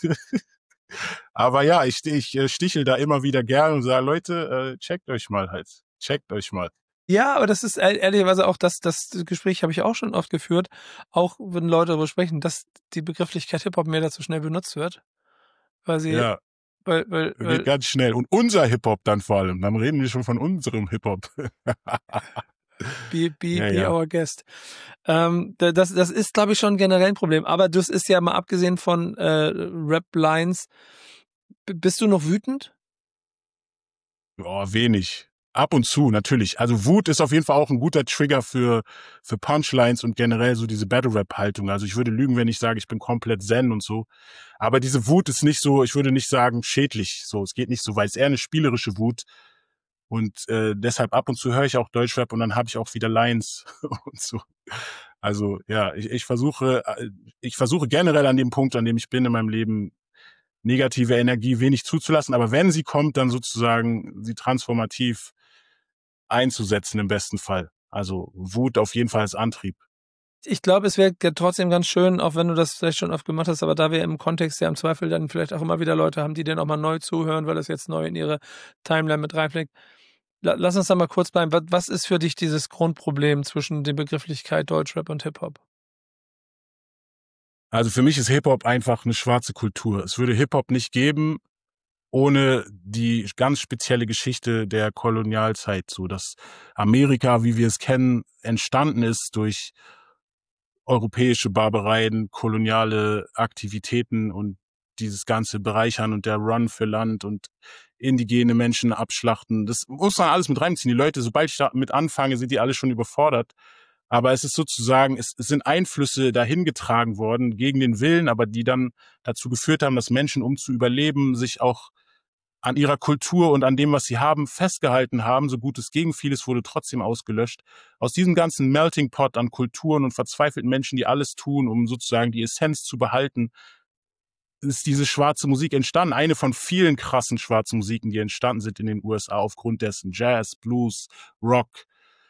S1: Aber ja, ich, ich äh, stichel da immer wieder gern und sage, Leute, äh, checkt euch mal halt. Checkt euch mal.
S2: Ja, aber das ist ehr- ehrlicherweise auch das, das Gespräch habe ich auch schon oft geführt, auch wenn Leute darüber sprechen, dass die Begrifflichkeit Hip-Hop mir dazu schnell benutzt wird. Weil sie,
S1: Ja,
S2: weil, weil,
S1: geht
S2: weil,
S1: ganz schnell. Und unser Hip-Hop dann vor allem. Dann reden wir schon von unserem Hip-Hop.
S2: be, be,
S1: Ja,
S2: be
S1: ja.
S2: our guest. Ähm, da- das, das ist, glaube ich, schon generell ein Problem. Aber das ist ja mal abgesehen von äh, Rap-Lines, b- bist du noch wütend?
S1: Oh, wenig. Ab und zu, natürlich. Also Wut ist auf jeden Fall auch ein guter Trigger für, für Punchlines und generell so diese Battle-Rap-Haltung. Also ich würde lügen, wenn ich sage, ich bin komplett zen und so. Aber diese Wut ist nicht so, ich würde nicht sagen, schädlich. So, es geht nicht so, weil es eher eine spielerische Wut. Und äh, deshalb ab und zu höre ich auch Deutschrap und dann habe ich auch wieder Lines und so. Also ja, ich, ich versuche, äh, ich versuche generell an dem Punkt, an dem ich bin in meinem Leben, negative Energie wenig zuzulassen, aber wenn sie kommt, dann sozusagen sie transformativ einzusetzen im besten Fall. Also Wut auf jeden Fall als Antrieb.
S2: Ich glaube, es wäre trotzdem ganz schön, auch wenn du das vielleicht schon oft gemacht hast, aber da wir im Kontext ja im Zweifel dann vielleicht auch immer wieder Leute haben, die dann auch mal neu zuhören, weil das jetzt neu in ihre Timeline mit reinfliegt. La- Lass uns da mal kurz bleiben. Was, was ist für dich dieses Grundproblem zwischen der Begrifflichkeit Deutschrap und Hip-Hop?
S1: Also für mich ist Hip-Hop einfach eine schwarze Kultur. Es würde Hip-Hop nicht geben ohne die ganz spezielle Geschichte der Kolonialzeit, so dass Amerika, wie wir es kennen, entstanden ist durch europäische Barbareien, koloniale Aktivitäten und dieses ganze Bereichern und der Run für Land und indigene Menschen abschlachten. Das muss man alles mit reinziehen. Die Leute, sobald ich damit anfange, sind die alle schon überfordert. Aber es ist sozusagen, es, es sind Einflüsse dahingetragen worden gegen den Willen, aber die dann dazu geführt haben, dass Menschen, um zu überleben, sich auch an ihrer Kultur und an dem, was sie haben, festgehalten haben, so gut es ging. Vieles wurde trotzdem ausgelöscht. Aus diesem ganzen Melting Pot an Kulturen und verzweifelten Menschen, die alles tun, um sozusagen die Essenz zu behalten, ist diese schwarze Musik entstanden. Eine von vielen krassen schwarzen Musiken, die entstanden sind in den U S A aufgrund dessen Jazz, Blues, Rock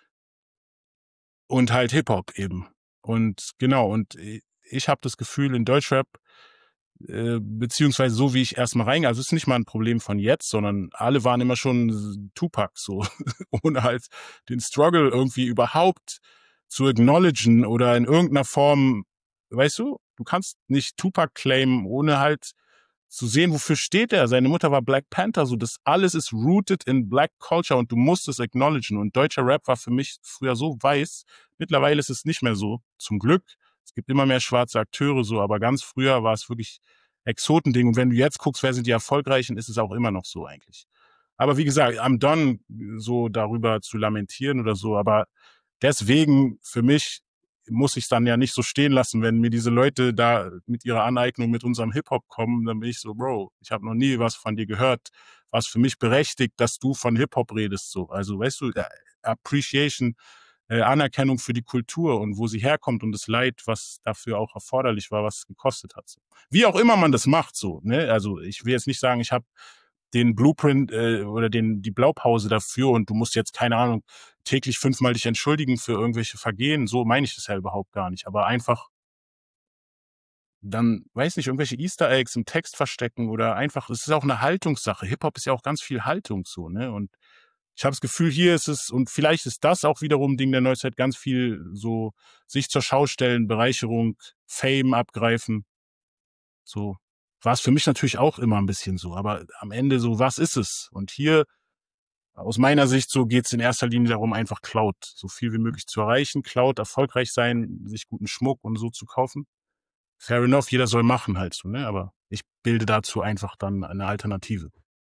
S1: und halt Hip-Hop eben. Und genau, und ich habe das Gefühl, in Deutschrap äh, beziehungsweise so wie ich erstmal reingehe, also es ist nicht mal ein Problem von jetzt, sondern alle waren immer schon Tupac so, ohne halt den Struggle irgendwie überhaupt zu acknowledgen oder in irgendeiner Form, weißt du, du kannst nicht Tupac claimen, ohne halt zu sehen, wofür steht er. Seine Mutter war Black Panther, so das alles ist rooted in Black Culture und du musst es acknowledgen. Und deutscher Rap war für mich früher so weiß, mittlerweile ist es nicht mehr so, zum Glück. Es gibt immer mehr schwarze Akteure so, aber ganz früher war es wirklich Exotending. Und wenn du jetzt guckst, wer sind die Erfolgreichen, ist es auch immer noch so eigentlich. Aber wie gesagt, I'm done, so darüber zu lamentieren oder so. Aber deswegen, für mich, muss ich es dann ja nicht so stehen lassen, wenn mir diese Leute da mit ihrer Aneignung mit unserem Hip-Hop kommen, dann bin ich so, Bro, ich habe noch nie was von dir gehört, was für mich berechtigt, dass du von Hip-Hop redest. So, also weißt du, Appreciation, äh, Anerkennung für die Kultur und wo sie herkommt und das Leid, was dafür auch erforderlich war, was es gekostet hat. So. Wie auch immer man das macht, so. Ne? Also ich will jetzt nicht sagen, ich habe den Blueprint äh, oder den die Blaupause dafür und du musst jetzt, keine Ahnung, täglich fünfmal dich entschuldigen für irgendwelche Vergehen. So meine ich das ja überhaupt gar nicht. Aber einfach dann, weiß nicht, irgendwelche Easter Eggs im Text verstecken oder einfach, es ist auch eine Haltungssache. Hip-Hop ist ja auch ganz viel Haltung so, ne? Und ich habe das Gefühl, hier ist es, und vielleicht ist das auch wiederum Ding der Neuzeit, ganz viel so sich zur Schau stellen, Bereicherung, Fame abgreifen. So war es für mich natürlich auch immer ein bisschen so. Aber am Ende so, was ist es? Und hier, aus meiner Sicht, so geht's in erster Linie darum, einfach Cloud so viel wie möglich zu erreichen, Cloud erfolgreich sein, sich guten Schmuck und so zu kaufen. Fair enough, jeder soll machen halt so, ne? Aber ich bilde dazu einfach dann eine Alternative.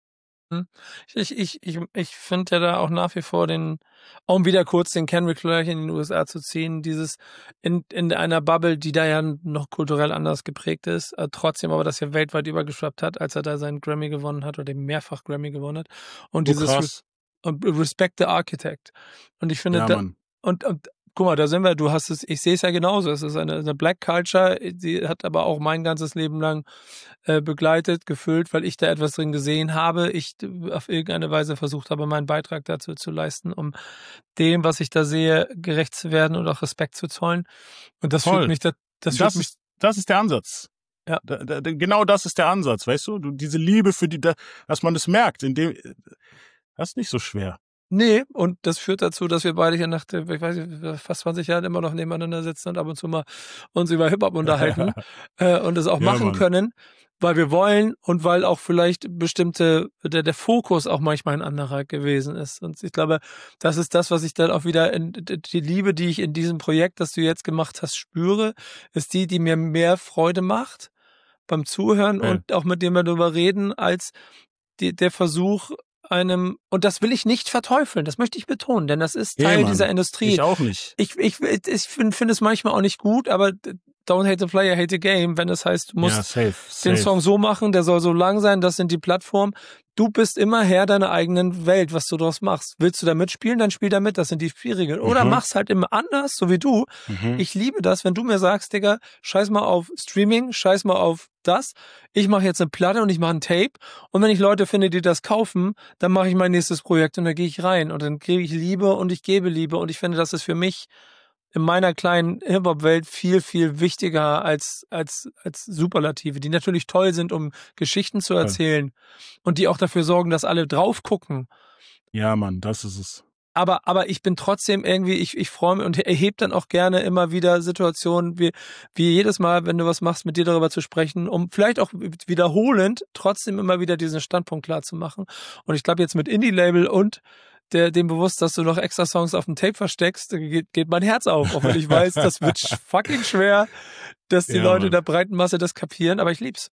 S2: Hm. Ich ich ich ich finde ja da auch nach wie vor den, um wieder kurz den Kendrick-Vergleich in den U S A zu ziehen, dieses in in einer Bubble, die da ja noch kulturell anders geprägt ist, äh, trotzdem aber das ja weltweit übergeschwappt hat, als er da seinen Grammy gewonnen hat oder den mehrfach Grammy gewonnen hat. Und
S1: So
S2: dieses Res
S1: krass.
S2: und Respect the Architect. Und ich finde
S1: Ja,
S2: da
S1: Mann.
S2: und und guck mal, da sind wir, du hast es, ich sehe es ja genauso. Es ist eine, eine Black Culture, die hat aber auch mein ganzes Leben lang äh, begleitet, gefüllt, weil ich da etwas drin gesehen habe. Ich äh, auf irgendeine Weise versucht habe, meinen Beitrag dazu zu leisten, um dem, was ich da sehe, gerecht zu werden und auch Respekt zu zollen. Und das führt
S1: Voll.
S2: mich da, das führt
S1: Das
S2: mich,
S1: ist, das ist der Ansatz.
S2: ja.
S1: Da, da, genau das ist der Ansatz, weißt du? du diese Liebe für die, da, dass man das merkt, in dem, das ist nicht so schwer.
S2: Nee, und das führt dazu, dass wir beide hier nach, der- ich weiß nicht, fast zwanzig Jahren immer noch nebeneinander sitzen und ab und zu mal uns über Hip-Hop unterhalten äh, und es auch
S1: Ja,
S2: machen
S1: Mann.
S2: können, weil wir wollen und weil auch vielleicht bestimmte, der, der Fokus auch manchmal ein anderer gewesen ist. Und ich glaube, das ist das, was ich dann auch wieder, in, die Liebe, die ich in diesem Projekt, das du jetzt gemacht hast, spüre, ist die, die mir mehr Freude macht beim Zuhören
S1: Okay.
S2: und auch mit dem wir darüber reden, als die, der Versuch, einem, und das will ich nicht verteufeln, das möchte ich betonen, denn das ist
S1: Nee,
S2: Teil dieser
S1: Mann.
S2: Industrie.
S1: Ich auch nicht.
S2: Ich, ich, ich finde find es manchmal auch nicht gut, aber don't hate the player, hate the game, wenn es heißt, du
S1: Ja,
S2: musst
S1: safe,
S2: den
S1: safe.
S2: Song so machen, der soll so lang sein, das sind die Plattformen. Du bist immer Herr deiner eigenen Welt, was du daraus machst. Willst du da mitspielen, dann spiel da mit, das sind die Spielregeln. Oder
S1: Mhm.
S2: mach's halt immer anders, so wie du.
S1: Mhm.
S2: Ich liebe das, wenn du mir sagst, Digga, scheiß mal auf Streaming, scheiß mal auf das. Ich mache jetzt eine Platte und ich mache ein Tape. Und wenn ich Leute finde, die das kaufen, dann mache ich mein nächstes Projekt und da gehe ich rein. Und dann kriege ich Liebe und ich gebe Liebe. Und ich finde, das ist für mich in meiner kleinen Hip-Hop-Welt viel, viel wichtiger als, als, als Superlative, die natürlich toll sind, um Geschichten zu erzählen und die auch dafür sorgen, dass alle drauf gucken.
S1: Ja, Mann, das ist es.
S2: Aber, aber ich bin trotzdem irgendwie, ich, ich freue mich und erhebe dann auch gerne immer wieder Situationen, wie, wie jedes Mal, wenn du was machst, mit dir darüber zu sprechen, um vielleicht auch wiederholend trotzdem immer wieder diesen Standpunkt klar zu machen. Und ich glaube jetzt mit Indie-Label und der, dem bewusst, dass du noch extra Songs auf dem Tape versteckst, geht, geht mein Herz auf, auch wenn ich weiß, das wird fucking schwer, dass die
S1: Ja,
S2: Leute in
S1: Mann.
S2: der breiten Masse das kapieren, aber ich lieb's.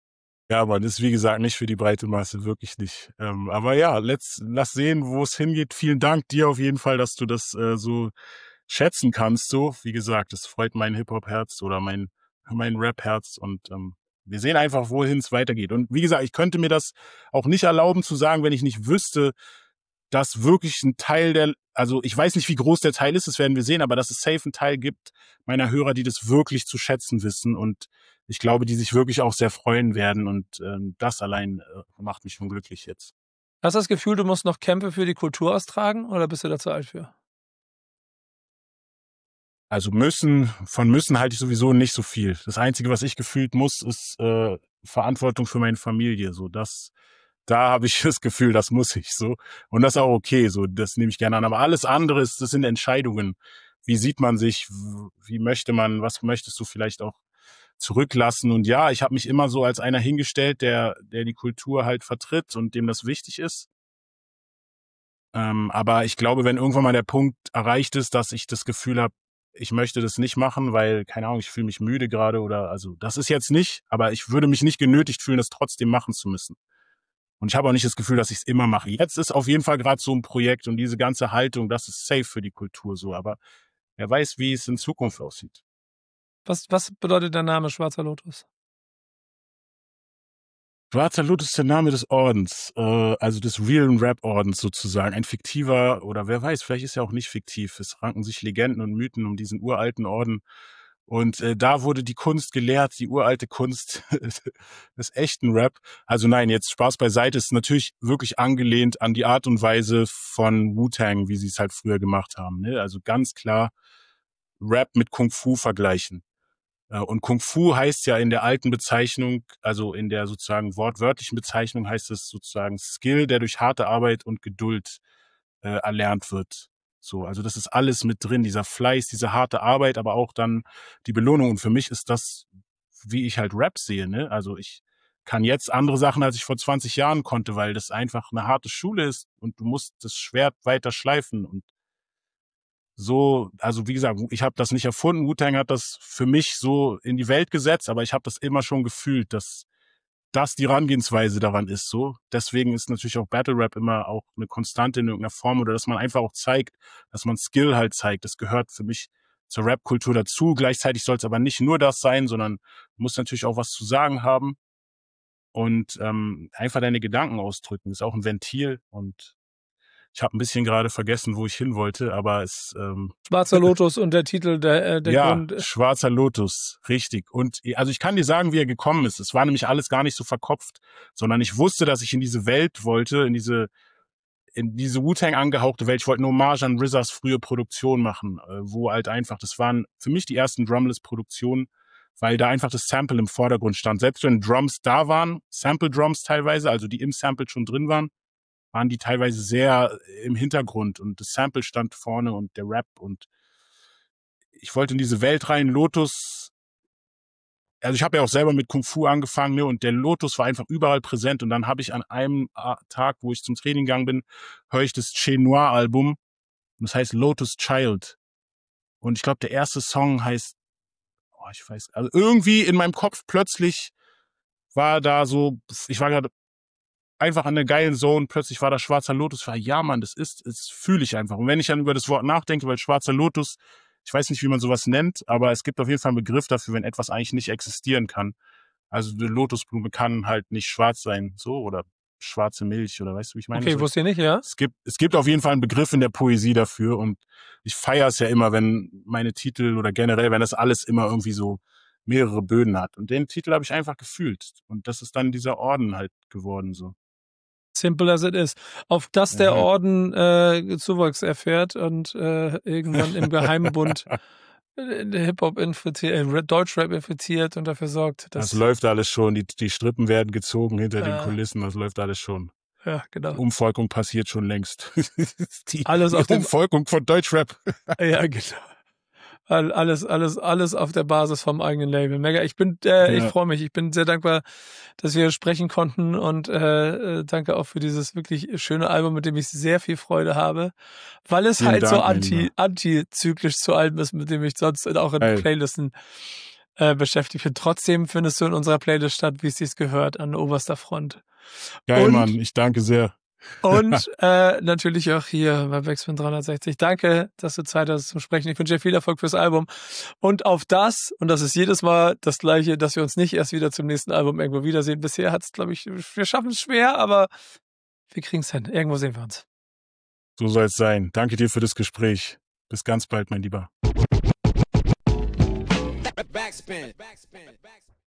S1: Ja, Mann, ist wie gesagt nicht für die breite Masse, wirklich nicht. Ähm, aber ja, let's, lass sehen, wo es hingeht. Vielen Dank dir auf jeden Fall, dass du das äh, so schätzen kannst. So, wie gesagt, es freut mein Hip-Hop-Herz oder mein, mein Rap-Herz und ähm, wir sehen einfach, wohin es weitergeht. Und wie gesagt, ich könnte mir das auch nicht erlauben zu sagen, wenn ich nicht wüsste, dass wirklich ein Teil der, also ich weiß nicht, wie groß der Teil ist, das werden wir sehen, aber dass es safe einen Teil gibt meiner Hörer, die das wirklich zu schätzen wissen und ich glaube, die sich wirklich auch sehr freuen werden und ähm, das allein äh, macht mich schon glücklich jetzt.
S2: Hast du das Gefühl, du musst noch Kämpfe für die Kultur austragen oder bist du da zu alt für?
S1: Also müssen, von müssen halte ich sowieso nicht so viel. Das Einzige, was ich gefühlt muss, ist äh, Verantwortung für meine Familie. So, das, da habe ich das Gefühl, das muss ich so. Und das ist auch okay, so, das nehme ich gerne an. Aber alles andere ist, das sind Entscheidungen. Wie sieht man sich? Wie möchte man, was möchtest du vielleicht auch zurücklassen? Und ja, ich habe mich immer so als einer hingestellt, der, der die Kultur halt vertritt und dem das wichtig ist. Ähm, aber ich glaube, wenn irgendwann mal der Punkt erreicht ist, dass ich das Gefühl habe, ich möchte das nicht machen, weil, keine Ahnung, ich fühle mich müde gerade oder, also das ist jetzt nicht, aber ich würde mich nicht genötigt fühlen, das trotzdem machen zu müssen. Und ich habe auch nicht das Gefühl, dass ich es immer mache. Jetzt ist auf jeden Fall gerade so ein Projekt und diese ganze Haltung, das ist safe für die Kultur so, aber wer weiß, wie es in Zukunft aussieht.
S2: Was, was bedeutet der Name Schwarzer Lotus?
S1: Schwarzer Lotus ist der Name des Ordens, äh, also des realen Rap-Ordens sozusagen. Ein fiktiver, oder wer weiß, vielleicht ist er auch nicht fiktiv. Es ranken sich Legenden und Mythen um diesen uralten Orden. Und äh, da wurde die Kunst gelehrt, die uralte Kunst des echten Rap. Also nein, jetzt Spaß beiseite, ist natürlich wirklich angelehnt an die Art und Weise von Wu-Tang, wie sie es halt früher gemacht haben. Ne? Also ganz klar Rap mit Kung Fu vergleichen. Und Kung Fu heißt ja in der alten Bezeichnung, also in der sozusagen wortwörtlichen Bezeichnung heißt es sozusagen Skill, der durch harte Arbeit und Geduld äh, erlernt wird. So, also das ist alles mit drin, dieser Fleiß, diese harte Arbeit, aber auch dann die Belohnung. Und für mich ist das, wie ich halt Rap sehe, ne? Also ich kann jetzt andere Sachen, als ich vor zwanzig Jahren konnte, weil das einfach eine harte Schule ist und du musst das Schwert weiter schleifen und so, also wie gesagt, ich habe das nicht erfunden, Wu-Tang hat das für mich so in die Welt gesetzt, aber ich habe das immer schon gefühlt, dass das die Herangehensweise daran ist so. Deswegen ist natürlich auch Battle Rap immer auch eine Konstante in irgendeiner Form oder dass man einfach auch zeigt, dass man Skill halt zeigt. Das gehört für mich zur Rap-Kultur dazu. Gleichzeitig soll es aber nicht nur das sein, sondern muss natürlich auch was zu sagen haben und ähm, einfach deine Gedanken ausdrücken. Ist auch ein Ventil und ich habe ein bisschen gerade vergessen, wo ich hin wollte, aber es ähm
S2: Schwarzer Lotus und der Titel, der, äh, der
S1: ja,
S2: Grund.
S1: Schwarzer Lotus, richtig. Und also ich kann dir sagen, wie er gekommen ist. Es war nämlich alles gar nicht so verkopft, sondern ich wusste, dass ich in diese Welt wollte, in diese in diese Wu-Tang angehauchte Welt. Ich wollte eine Hommage an R Z As frühe Produktion machen, äh, wo halt einfach, das waren für mich die ersten Drumless-Produktionen, weil da einfach das Sample im Vordergrund stand. Selbst wenn Drums da waren, Sample-Drums teilweise, also die im Sample schon drin waren, waren die teilweise sehr im Hintergrund und das Sample stand vorne und der Rap und ich wollte in diese Welt rein, Lotus, also ich habe ja auch selber mit Kung Fu angefangen, ne, und der Lotus war einfach überall präsent und dann habe ich an einem Tag, wo ich zum Training gegangen bin, höre ich das Che Noir Album und das heißt Lotus Child und ich glaube der erste Song heißt, oh, ich weiß, also irgendwie in meinem Kopf plötzlich war da so, ich war gerade einfach an der geilen Zone, plötzlich war da Schwarzer Lotus, ich war, ja Mann, das ist, das fühle ich einfach. Und wenn ich dann über das Wort nachdenke, weil Schwarzer Lotus, ich weiß nicht, wie man sowas nennt, aber es gibt auf jeden Fall einen Begriff dafür, wenn etwas eigentlich nicht existieren kann. Also eine Lotusblume kann halt nicht schwarz sein, so, oder schwarze Milch, oder weißt du, wie ich meine?
S2: Okay, wusste ich nicht, ja.
S1: Es gibt, es gibt auf jeden Fall einen Begriff in der Poesie dafür und ich feiere es ja immer, wenn meine Titel oder generell, wenn das alles immer irgendwie so mehrere Böden hat. Und den Titel habe ich einfach gefühlt. Und das ist dann dieser Orden halt geworden, so.
S2: Simple as it is. Auf dass der Orden äh, Zuwachs erfährt und äh, irgendwann im Geheimbund äh, Hip-Hop infiziert, äh, Deutschrap infiziert und dafür sorgt, dass...
S1: Das läuft alles schon, die, die Strippen werden gezogen hinter äh, den Kulissen, das läuft alles schon.
S2: Ja, genau.
S1: Die Umvolkung passiert schon längst. die
S2: alles
S1: die
S2: auf
S1: Umvolkung
S2: dem...
S1: von Deutschrap.
S2: Ja, genau. Alles, alles, alles auf der Basis vom eigenen Label. Mega. Ich bin, äh, ja. ich freue mich. Ich bin sehr dankbar, dass wir sprechen konnten und äh, danke auch für dieses wirklich schöne Album, mit dem ich sehr viel Freude habe, weil es Vielen halt Dank, so anti, antizyklisch zu allem ist, mit dem ich sonst auch in hey. Playlisten äh, beschäftigt bin. Trotzdem findest du in unserer Playlist statt, wie es sich gehört, an oberster Front.
S1: Geil, und, Mann. Ich danke sehr.
S2: Und äh, natürlich auch hier bei Backspin dreihundertsechzig. Danke, dass du Zeit hast zum Sprechen. Ich wünsche dir viel Erfolg fürs Album. Und auf das, und das ist jedes Mal das Gleiche, dass wir uns nicht erst wieder zum nächsten Album irgendwo wiedersehen. Bisher hat es, glaube ich, wir schaffen es schwer, aber wir kriegen es hin. Irgendwo sehen wir uns.
S1: So soll es sein. Danke dir für das Gespräch. Bis ganz bald, mein Lieber. Backspin. Backspin. Backspin.